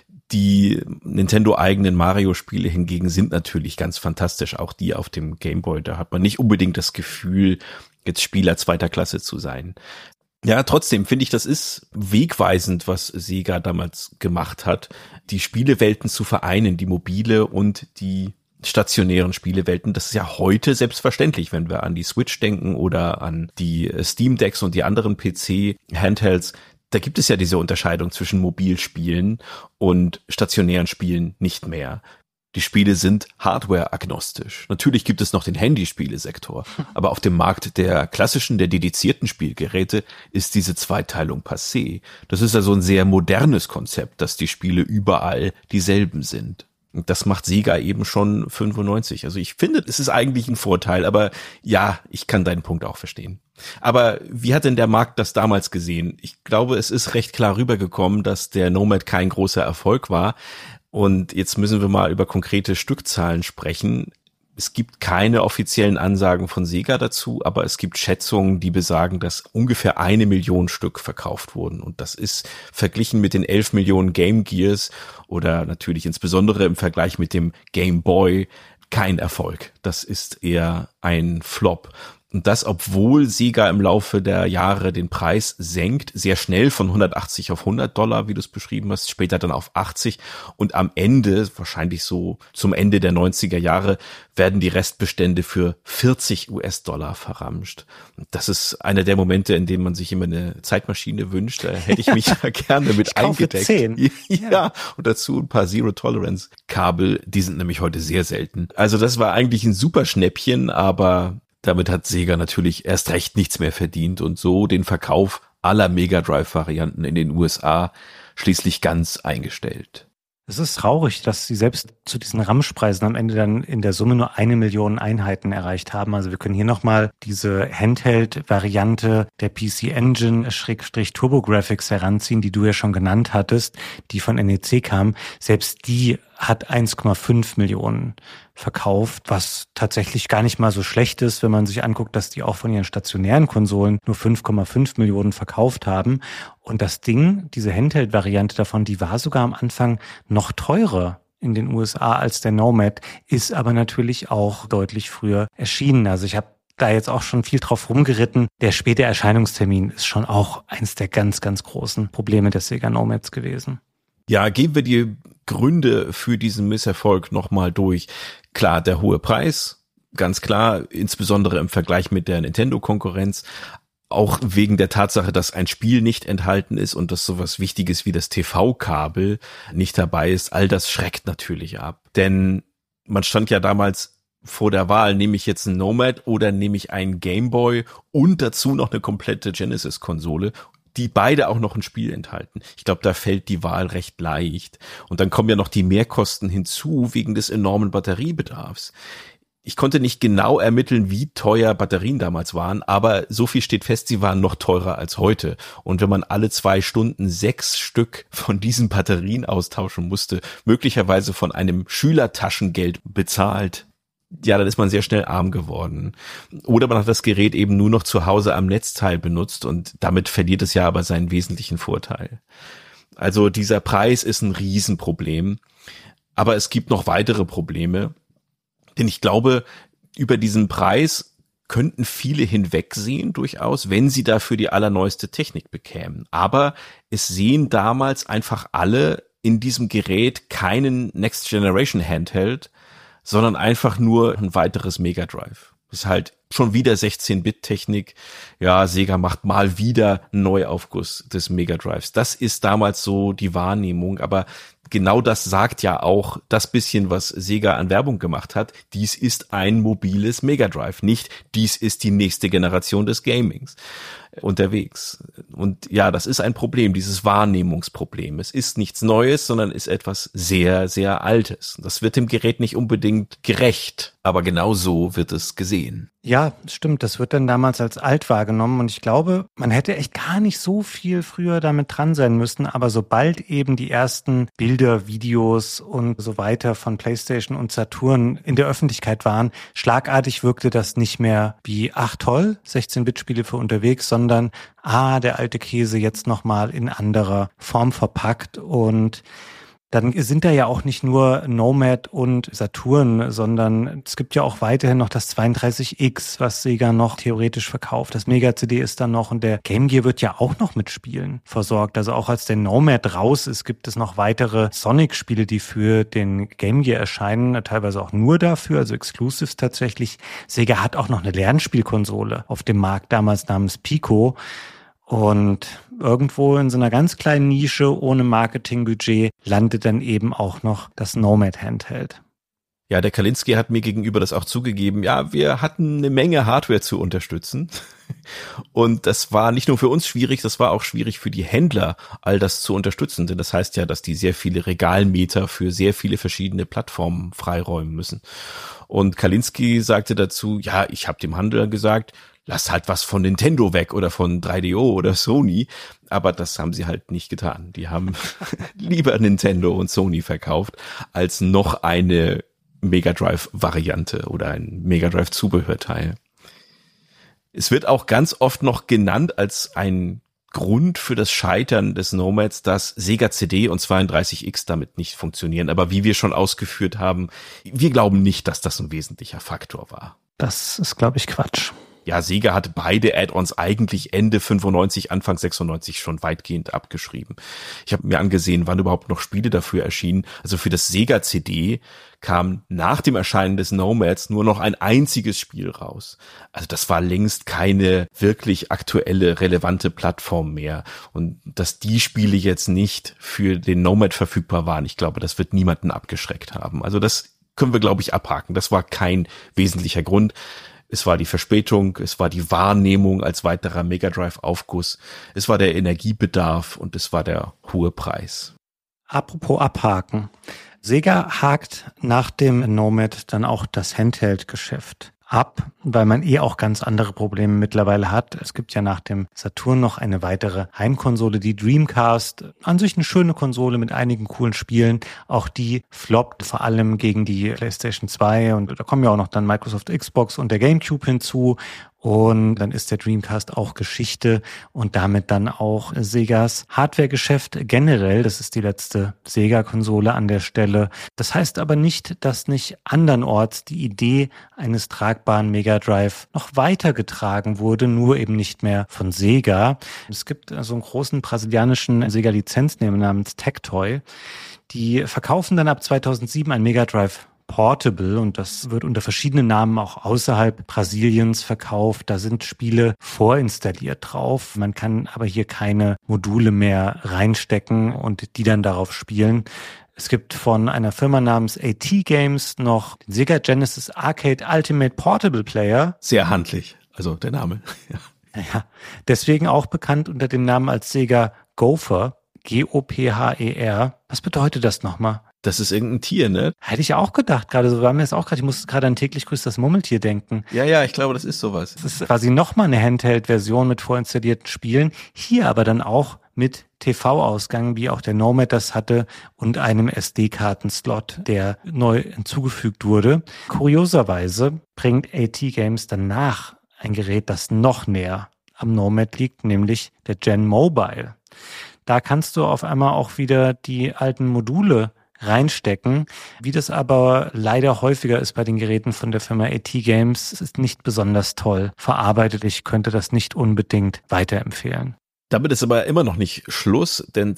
S3: Die Nintendo-eigenen Mario-Spiele hingegen sind natürlich ganz fantastisch, auch die auf dem Game Boy. Da hat man nicht unbedingt das Gefühl, jetzt Spieler zweiter Klasse zu sein. Ja, trotzdem finde ich, das ist wegweisend, was Sega damals gemacht hat, die Spielewelten zu vereinen, die mobile und die stationären Spielewelten. Das ist ja heute selbstverständlich, wenn wir an die Switch denken oder an die Steam Decks und die anderen PC-Handhelds. Da gibt es ja diese Unterscheidung zwischen Mobilspielen und stationären Spielen nicht mehr. Die Spiele sind hardware-agnostisch. Natürlich gibt es noch den Handyspielesektor, aber auf dem Markt der klassischen, der dedizierten Spielgeräte ist diese Zweiteilung passé. Das ist also ein sehr modernes Konzept, dass die Spiele überall dieselben sind. Und das macht Sega eben schon 95. Also ich finde, es ist eigentlich ein Vorteil, aber ja, ich kann deinen Punkt auch verstehen. Aber wie hat denn der Markt das damals gesehen? Ich glaube, es ist recht klar rübergekommen, dass der Nomad kein großer Erfolg war. Und jetzt müssen wir mal über konkrete Stückzahlen sprechen. Es gibt keine offiziellen Ansagen von Sega dazu, aber es gibt Schätzungen, die besagen, dass ungefähr 1 Million Stück verkauft wurden. Und das ist verglichen mit den 11 Millionen Game Gears oder natürlich insbesondere im Vergleich mit dem Game Boy kein Erfolg. Das ist eher ein Flop. Und das, obwohl Sega im Laufe der Jahre den Preis senkt, sehr schnell von $180 auf $100, wie du es beschrieben hast, später dann auf 80. Und am Ende, wahrscheinlich so zum Ende der 90er Jahre, werden die Restbestände für $40 verramscht. Und das ist einer der Momente, in denen man sich immer eine Zeitmaschine wünscht. Da hätte ich mich ja gerne mit eingedeckt.
S4: 10.
S3: Ja, und dazu ein paar Zero-Tolerance-Kabel. Die sind nämlich heute sehr selten. Also das war eigentlich ein super Schnäppchen, aber damit hat Sega natürlich erst recht nichts mehr verdient und so den Verkauf aller Mega Drive-Varianten in den USA schließlich ganz eingestellt.
S4: Es ist traurig, dass sie selbst zu diesen Ramschpreisen am Ende dann in der Summe nur 1 Million Einheiten erreicht haben. Also wir können hier nochmal diese Handheld-Variante der PC Engine / TurboGrafx heranziehen, die du ja schon genannt hattest, die von NEC kam. Selbst die hat 1,5 Millionen verkauft, was tatsächlich gar nicht mal so schlecht ist, wenn man sich anguckt, dass die auch von ihren stationären Konsolen nur 5,5 Millionen verkauft haben. Und das Ding, diese Handheld-Variante davon, die war sogar am Anfang noch teurer in den USA als der Nomad, ist aber natürlich auch deutlich früher erschienen. Also ich habe da jetzt auch schon viel drauf rumgeritten. Der späte Erscheinungstermin ist schon auch eins der ganz, ganz großen Probleme des Sega Nomads gewesen.
S3: Ja, geben wir die Gründe für diesen Misserfolg nochmal durch. Klar, der hohe Preis, ganz klar, insbesondere im Vergleich mit der Nintendo-Konkurrenz. Auch wegen der Tatsache, dass ein Spiel nicht enthalten ist und dass sowas Wichtiges wie das TV-Kabel nicht dabei ist. All das schreckt natürlich ab. Denn man stand ja damals vor der Wahl, nehme ich jetzt einen Nomad oder nehme ich einen Game Boy und dazu noch eine komplette Genesis-Konsole, die beide auch noch ein Spiel enthalten. Ich glaube, da fällt die Wahl recht leicht. Und dann kommen ja noch die Mehrkosten hinzu wegen des enormen Batteriebedarfs. Ich konnte nicht genau ermitteln, wie teuer Batterien damals waren, aber so viel steht fest, sie waren noch teurer als heute. Und wenn man alle 2 Stunden 6 Stück von diesen Batterien austauschen musste, möglicherweise von einem Schülertaschengeld bezahlt, ja, dann ist man sehr schnell arm geworden. Oder man hat das Gerät eben nur noch zu Hause am Netzteil benutzt und damit verliert es ja aber seinen wesentlichen Vorteil. Also dieser Preis ist ein Riesenproblem. Aber es gibt noch weitere Probleme. Denn ich glaube, über diesen Preis könnten viele hinwegsehen durchaus, wenn sie dafür die allerneueste Technik bekämen. Aber es sehen damals einfach alle in diesem Gerät keinen Next Generation Handheld, sondern einfach nur ein weiteres Mega Drive. Ist halt schon wieder 16-Bit-Technik. Ja, Sega macht mal wieder einen Neuaufguss des Mega Drives. Das ist damals so die Wahrnehmung, aber genau das sagt ja auch das bisschen, was Sega an Werbung gemacht hat. Dies ist ein mobiles Mega Drive, nicht dies ist die nächste Generation des Gamings unterwegs. Und ja, das ist ein Problem, dieses Wahrnehmungsproblem. Es ist nichts Neues, sondern ist etwas sehr, sehr Altes. Das wird dem Gerät nicht unbedingt gerecht, aber genau so wird es gesehen.
S4: Ja, stimmt. Das wird dann damals als alt wahrgenommen und ich glaube, man hätte echt gar nicht so viel früher damit dran sein müssen, aber sobald eben die ersten Bilder, Videos und so weiter von PlayStation und Saturn in der Öffentlichkeit waren, schlagartig wirkte das nicht mehr wie, ach toll, 16-Bit-Spiele für unterwegs, sondern, der alte Käse jetzt nochmal in anderer Form verpackt und dann sind da ja auch nicht nur Nomad und Saturn, sondern es gibt ja auch weiterhin noch das 32X, was Sega noch theoretisch verkauft. Das Mega-CD ist dann noch und der Game Gear wird ja auch noch mit Spielen versorgt. Also auch als der Nomad raus ist, gibt es noch weitere Sonic-Spiele, die für den Game Gear erscheinen, teilweise auch nur dafür, also Exclusives tatsächlich. Sega hat auch noch eine Lernspielkonsole auf dem Markt, damals namens Pico. Und irgendwo in so einer ganz kleinen Nische ohne Marketingbudget landet dann eben auch noch das Nomad Handheld.
S3: Ja, der Kalinski hat mir gegenüber das auch zugegeben. Ja, wir hatten eine Menge Hardware zu unterstützen. Und das war nicht nur für uns schwierig, das war auch schwierig für die Händler, all das zu unterstützen. Denn das heißt ja, dass die sehr viele Regalmeter für sehr viele verschiedene Plattformen freiräumen müssen. Und Kalinski sagte dazu, ja, ich habe dem Handel gesagt, lass halt was von Nintendo weg oder von 3DO oder Sony. Aber das haben sie halt nicht getan. Die haben lieber Nintendo und Sony verkauft, als noch eine Mega Drive-Variante oder ein Mega Drive-Zubehörteil. Es wird auch ganz oft noch genannt als ein Grund für das Scheitern des Nomads, dass Sega CD und 32X damit nicht funktionieren. Aber wie wir schon ausgeführt haben, wir glauben nicht, dass das ein wesentlicher Faktor war.
S4: Das ist, glaube ich, Quatsch.
S3: Ja, Sega hat beide Add-ons eigentlich Ende 95, Anfang 96 schon weitgehend abgeschrieben. Ich habe mir angesehen, wann überhaupt noch Spiele dafür erschienen. Also für das Sega CD kam nach dem Erscheinen des Nomads nur noch ein einziges Spiel raus. Also das war längst keine wirklich aktuelle, relevante Plattform mehr. Und dass die Spiele jetzt nicht für den Nomad verfügbar waren, ich glaube, das wird niemanden abgeschreckt haben. Also das können wir, glaube ich, abhaken. Das war kein wesentlicher Grund. Es war die Verspätung, es war die Wahrnehmung als weiterer Mega Drive-Aufguss, es war der Energiebedarf und es war der hohe Preis.
S4: Apropos abhaken. Sega hakt nach dem Nomad dann auch das Handheld-Geschäft ab, weil man auch ganz andere Probleme mittlerweile hat. Es gibt ja nach dem Saturn noch eine weitere Heimkonsole, die Dreamcast. An sich eine schöne Konsole mit einigen coolen Spielen. Auch die floppt vor allem gegen die PlayStation 2 und da kommen ja auch noch dann Microsoft Xbox und der GameCube hinzu. Und dann ist der Dreamcast auch Geschichte und damit dann auch Segas Hardware-Geschäft generell. Das ist die letzte Sega-Konsole an der Stelle. Das heißt aber nicht, dass nicht andernorts die Idee eines tragbaren Mega Drive noch weitergetragen wurde, nur eben nicht mehr von Sega. Es gibt so einen großen brasilianischen Sega-Lizenznehmer namens Tectoy. Die verkaufen dann ab 2007 ein Mega Drive Portable und das wird unter verschiedenen Namen auch außerhalb Brasiliens verkauft. Da sind Spiele vorinstalliert drauf. Man kann aber hier keine Module mehr reinstecken und die dann darauf spielen. Es gibt von einer Firma namens AT Games noch den Sega Genesis Arcade Ultimate Portable Player.
S3: Sehr handlich, also der Name.
S4: Ja, deswegen auch bekannt unter dem Namen als Sega Gopher, Gopher. Was bedeutet das nochmal?
S3: Das ist irgendein Tier, ne?
S4: Hätte ich auch gedacht, gerade so war mir das auch gerade. Ich musste gerade an täglich grüßt das Murmeltier denken.
S3: Ja, ich glaube, das ist sowas.
S4: Das ist quasi nochmal eine Handheld-Version mit vorinstallierten Spielen. Hier aber dann auch mit TV-Ausgang, wie auch der Nomad das hatte, und einem SD-Karten-Slot, der neu hinzugefügt wurde. Kurioserweise bringt AT Games danach ein Gerät, das noch näher am Nomad liegt, nämlich der Gen Mobile. Da kannst du auf einmal auch wieder die alten Module reinstecken. Wie das aber leider häufiger ist bei den Geräten von der Firma AT Games, ist nicht besonders toll verarbeitet. Ich könnte das nicht unbedingt weiterempfehlen.
S3: Damit ist aber immer noch nicht Schluss, denn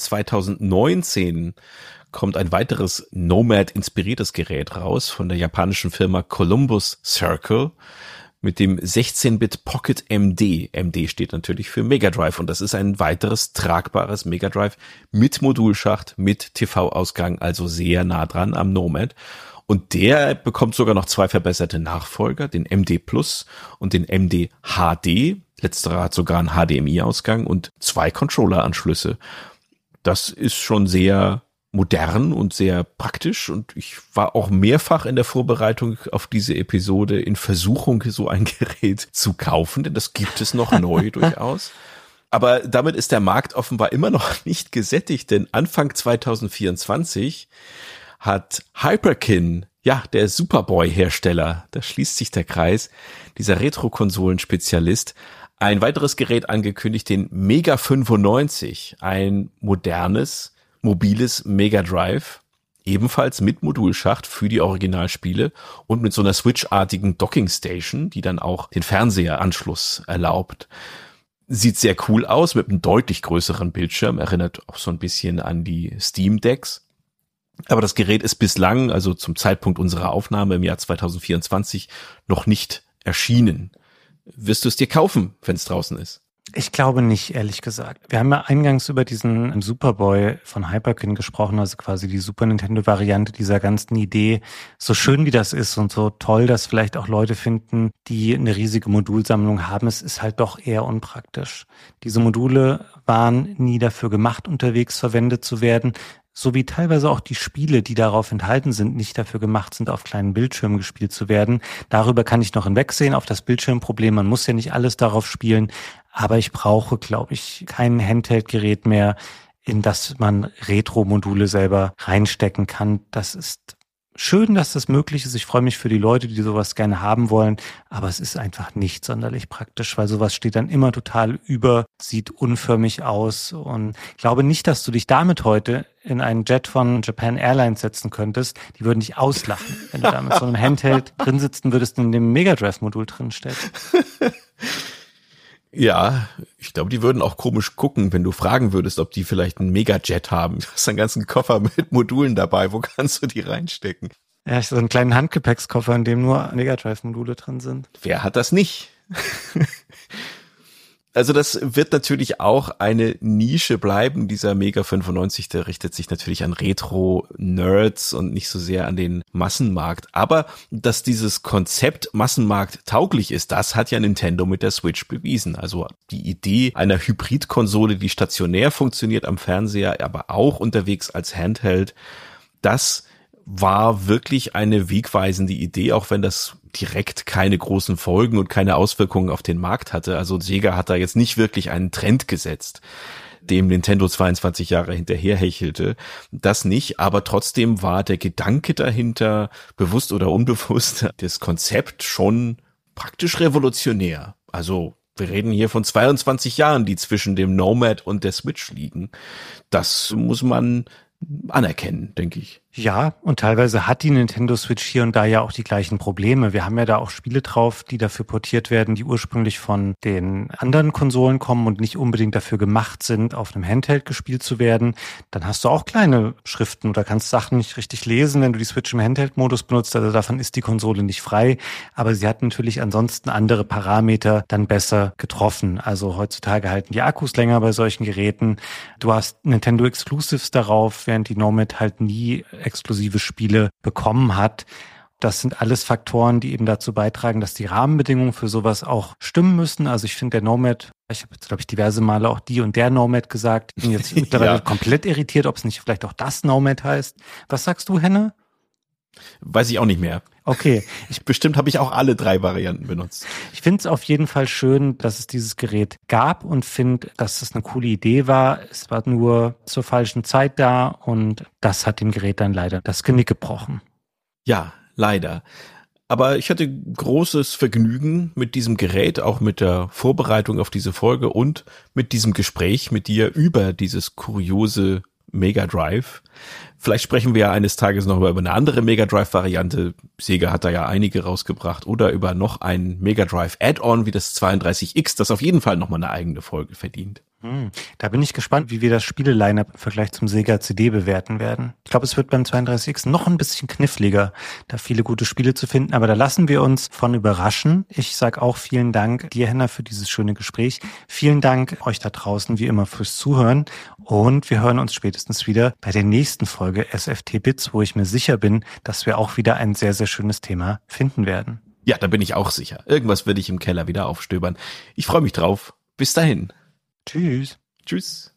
S3: 2019 kommt ein weiteres Nomad-inspiriertes Gerät raus von der japanischen Firma Columbus Circle mit dem 16-Bit Pocket MD. MD steht natürlich für Mega Drive und das ist ein weiteres tragbares Mega Drive mit Modulschacht, mit TV-Ausgang, also sehr nah dran am Nomad. Und der bekommt sogar noch 2 verbesserte Nachfolger, den MD Plus und den MD HD. Letzterer hat sogar einen HDMI-Ausgang und 2 Controller-Anschlüsse. Das ist schon sehr modern und sehr praktisch und ich war auch mehrfach in der Vorbereitung auf diese Episode in Versuchung, so ein Gerät zu kaufen, denn das gibt es noch neu durchaus. Aber damit ist der Markt offenbar immer noch nicht gesättigt, denn Anfang 2024 hat Hyperkin, ja, der Superboy-Hersteller, da schließt sich der Kreis, dieser Retro-Konsolen-Spezialist, ein weiteres Gerät angekündigt, den Mega 95, ein modernes, mobiles Mega Drive, ebenfalls mit Modulschacht für die Originalspiele und mit so einer Switch-artigen Docking-Station, die dann auch den Fernseheranschluss erlaubt. Sieht sehr cool aus, mit einem deutlich größeren Bildschirm, erinnert auch so ein bisschen an die Steam Decks. Aber das Gerät ist bislang, also zum Zeitpunkt unserer Aufnahme im Jahr 2024, noch nicht erschienen. Wirst du es dir kaufen, wenn es draußen ist?
S4: Ich glaube nicht, ehrlich gesagt. Wir haben ja eingangs über diesen Superboy von Hyperkin gesprochen, also quasi die Super Nintendo-Variante dieser ganzen Idee. So schön wie das ist und so toll, dass vielleicht auch Leute finden, die eine riesige Modulsammlung haben, es ist halt doch eher unpraktisch. Diese Module waren nie dafür gemacht, unterwegs verwendet zu werden, so wie teilweise auch die Spiele, die darauf enthalten sind, nicht dafür gemacht sind, auf kleinen Bildschirmen gespielt zu werden. Darüber kann ich noch hinwegsehen, auf das Bildschirmproblem. Man muss ja nicht alles darauf spielen, aber ich brauche, glaube ich, kein Handheld-Gerät mehr, in das man Retro-Module selber reinstecken kann. Das ist schön, dass das möglich ist. Ich freue mich für die Leute, die sowas gerne haben wollen, aber es ist einfach nicht sonderlich praktisch, weil sowas steht dann immer total über, sieht unförmig aus und ich glaube nicht, dass du dich damit heute in einen Jet von Japan Airlines setzen könntest. Die würden dich auslachen, wenn du da mit so einem Handheld drin sitzen würdest und in dem Mega Drive Modul drin steckt.
S3: Ja, ich glaube, die würden auch komisch gucken, wenn du fragen würdest, ob die vielleicht einen Megajet haben. Du hast einen ganzen Koffer mit Modulen dabei. Wo kannst du die reinstecken?
S4: Ja, so einen kleinen Handgepäckskoffer, in dem nur Mega Drive Module drin sind.
S3: Wer hat das nicht? Also das wird natürlich auch eine Nische bleiben. Dieser Mega 95, der richtet sich natürlich an Retro-Nerds und nicht so sehr an den Massenmarkt. Aber dass dieses Konzept Massenmarkt tauglich ist, das hat ja Nintendo mit der Switch bewiesen. Also die Idee einer Hybridkonsole, die stationär funktioniert am Fernseher, aber auch unterwegs als Handheld, das war wirklich eine wegweisende Idee, auch wenn das direkt keine großen Folgen und keine Auswirkungen auf den Markt hatte. Also Sega hat da jetzt nicht wirklich einen Trend gesetzt, dem Nintendo 22 Jahre hinterherhechelte. Das nicht, aber trotzdem war der Gedanke dahinter, bewusst oder unbewusst, das Konzept schon praktisch revolutionär. Also wir reden hier von 22 Jahren, die zwischen dem Nomad und der Switch liegen. Das muss man anerkennen, denke ich.
S4: Ja, und teilweise hat die Nintendo Switch hier und da ja auch die gleichen Probleme. Wir haben ja da auch Spiele drauf, die dafür portiert werden, die ursprünglich von den anderen Konsolen kommen und nicht unbedingt dafür gemacht sind, auf einem Handheld gespielt zu werden. Dann hast du auch kleine Schriften oder kannst Sachen nicht richtig lesen, wenn du die Switch im Handheld-Modus benutzt. Also davon ist die Konsole nicht frei. Aber sie hat natürlich ansonsten andere Parameter dann besser getroffen. Also heutzutage halten die Akkus länger bei solchen Geräten. Du hast Nintendo Exclusives darauf, während die Nomad halt nie exklusive Spiele bekommen hat. Das sind alles Faktoren, die eben dazu beitragen, dass die Rahmenbedingungen für sowas auch stimmen müssen. Also ich finde, der Nomad, ich habe jetzt, glaube ich, diverse Male auch die und der Nomad gesagt. Ich bin jetzt mittlerweile komplett irritiert, ob es nicht vielleicht auch das Nomad heißt. Was sagst du, Henne?
S3: Weiß ich auch nicht mehr.
S4: Okay.
S3: Bestimmt habe ich auch alle 3 Varianten benutzt.
S4: Ich finde es auf jeden Fall schön, dass es dieses Gerät gab und finde, dass es eine coole Idee war. Es war nur zur falschen Zeit da und das hat dem Gerät dann leider das Genick gebrochen.
S3: Ja, leider. Aber ich hatte großes Vergnügen mit diesem Gerät, auch mit der Vorbereitung auf diese Folge und mit diesem Gespräch mit dir über dieses kuriose Mega Drive. Vielleicht sprechen wir ja eines Tages noch über eine andere Mega Drive-Variante. Sega hat da ja einige rausgebracht. Oder über noch ein Mega Drive Add-on wie das 32X, das auf jeden Fall nochmal eine eigene Folge verdient.
S4: Da bin ich gespannt, wie wir das Spiele-Line-Up im Vergleich zum Sega CD bewerten werden. Ich glaube, es wird beim 32X noch ein bisschen kniffliger, da viele gute Spiele zu finden. Aber da lassen wir uns von überraschen. Ich sage auch vielen Dank dir, Henna, für dieses schöne Gespräch. Vielen Dank euch da draußen, wie immer, fürs Zuhören. Und wir hören uns spätestens wieder bei der nächsten Folge SFT Bits, wo ich mir sicher bin, dass wir auch wieder ein sehr, sehr schönes Thema finden werden.
S3: Ja, da bin ich auch sicher. Irgendwas werde ich im Keller wieder aufstöbern. Ich freue mich drauf. Bis dahin.
S4: Tschüss.
S3: Tschüss.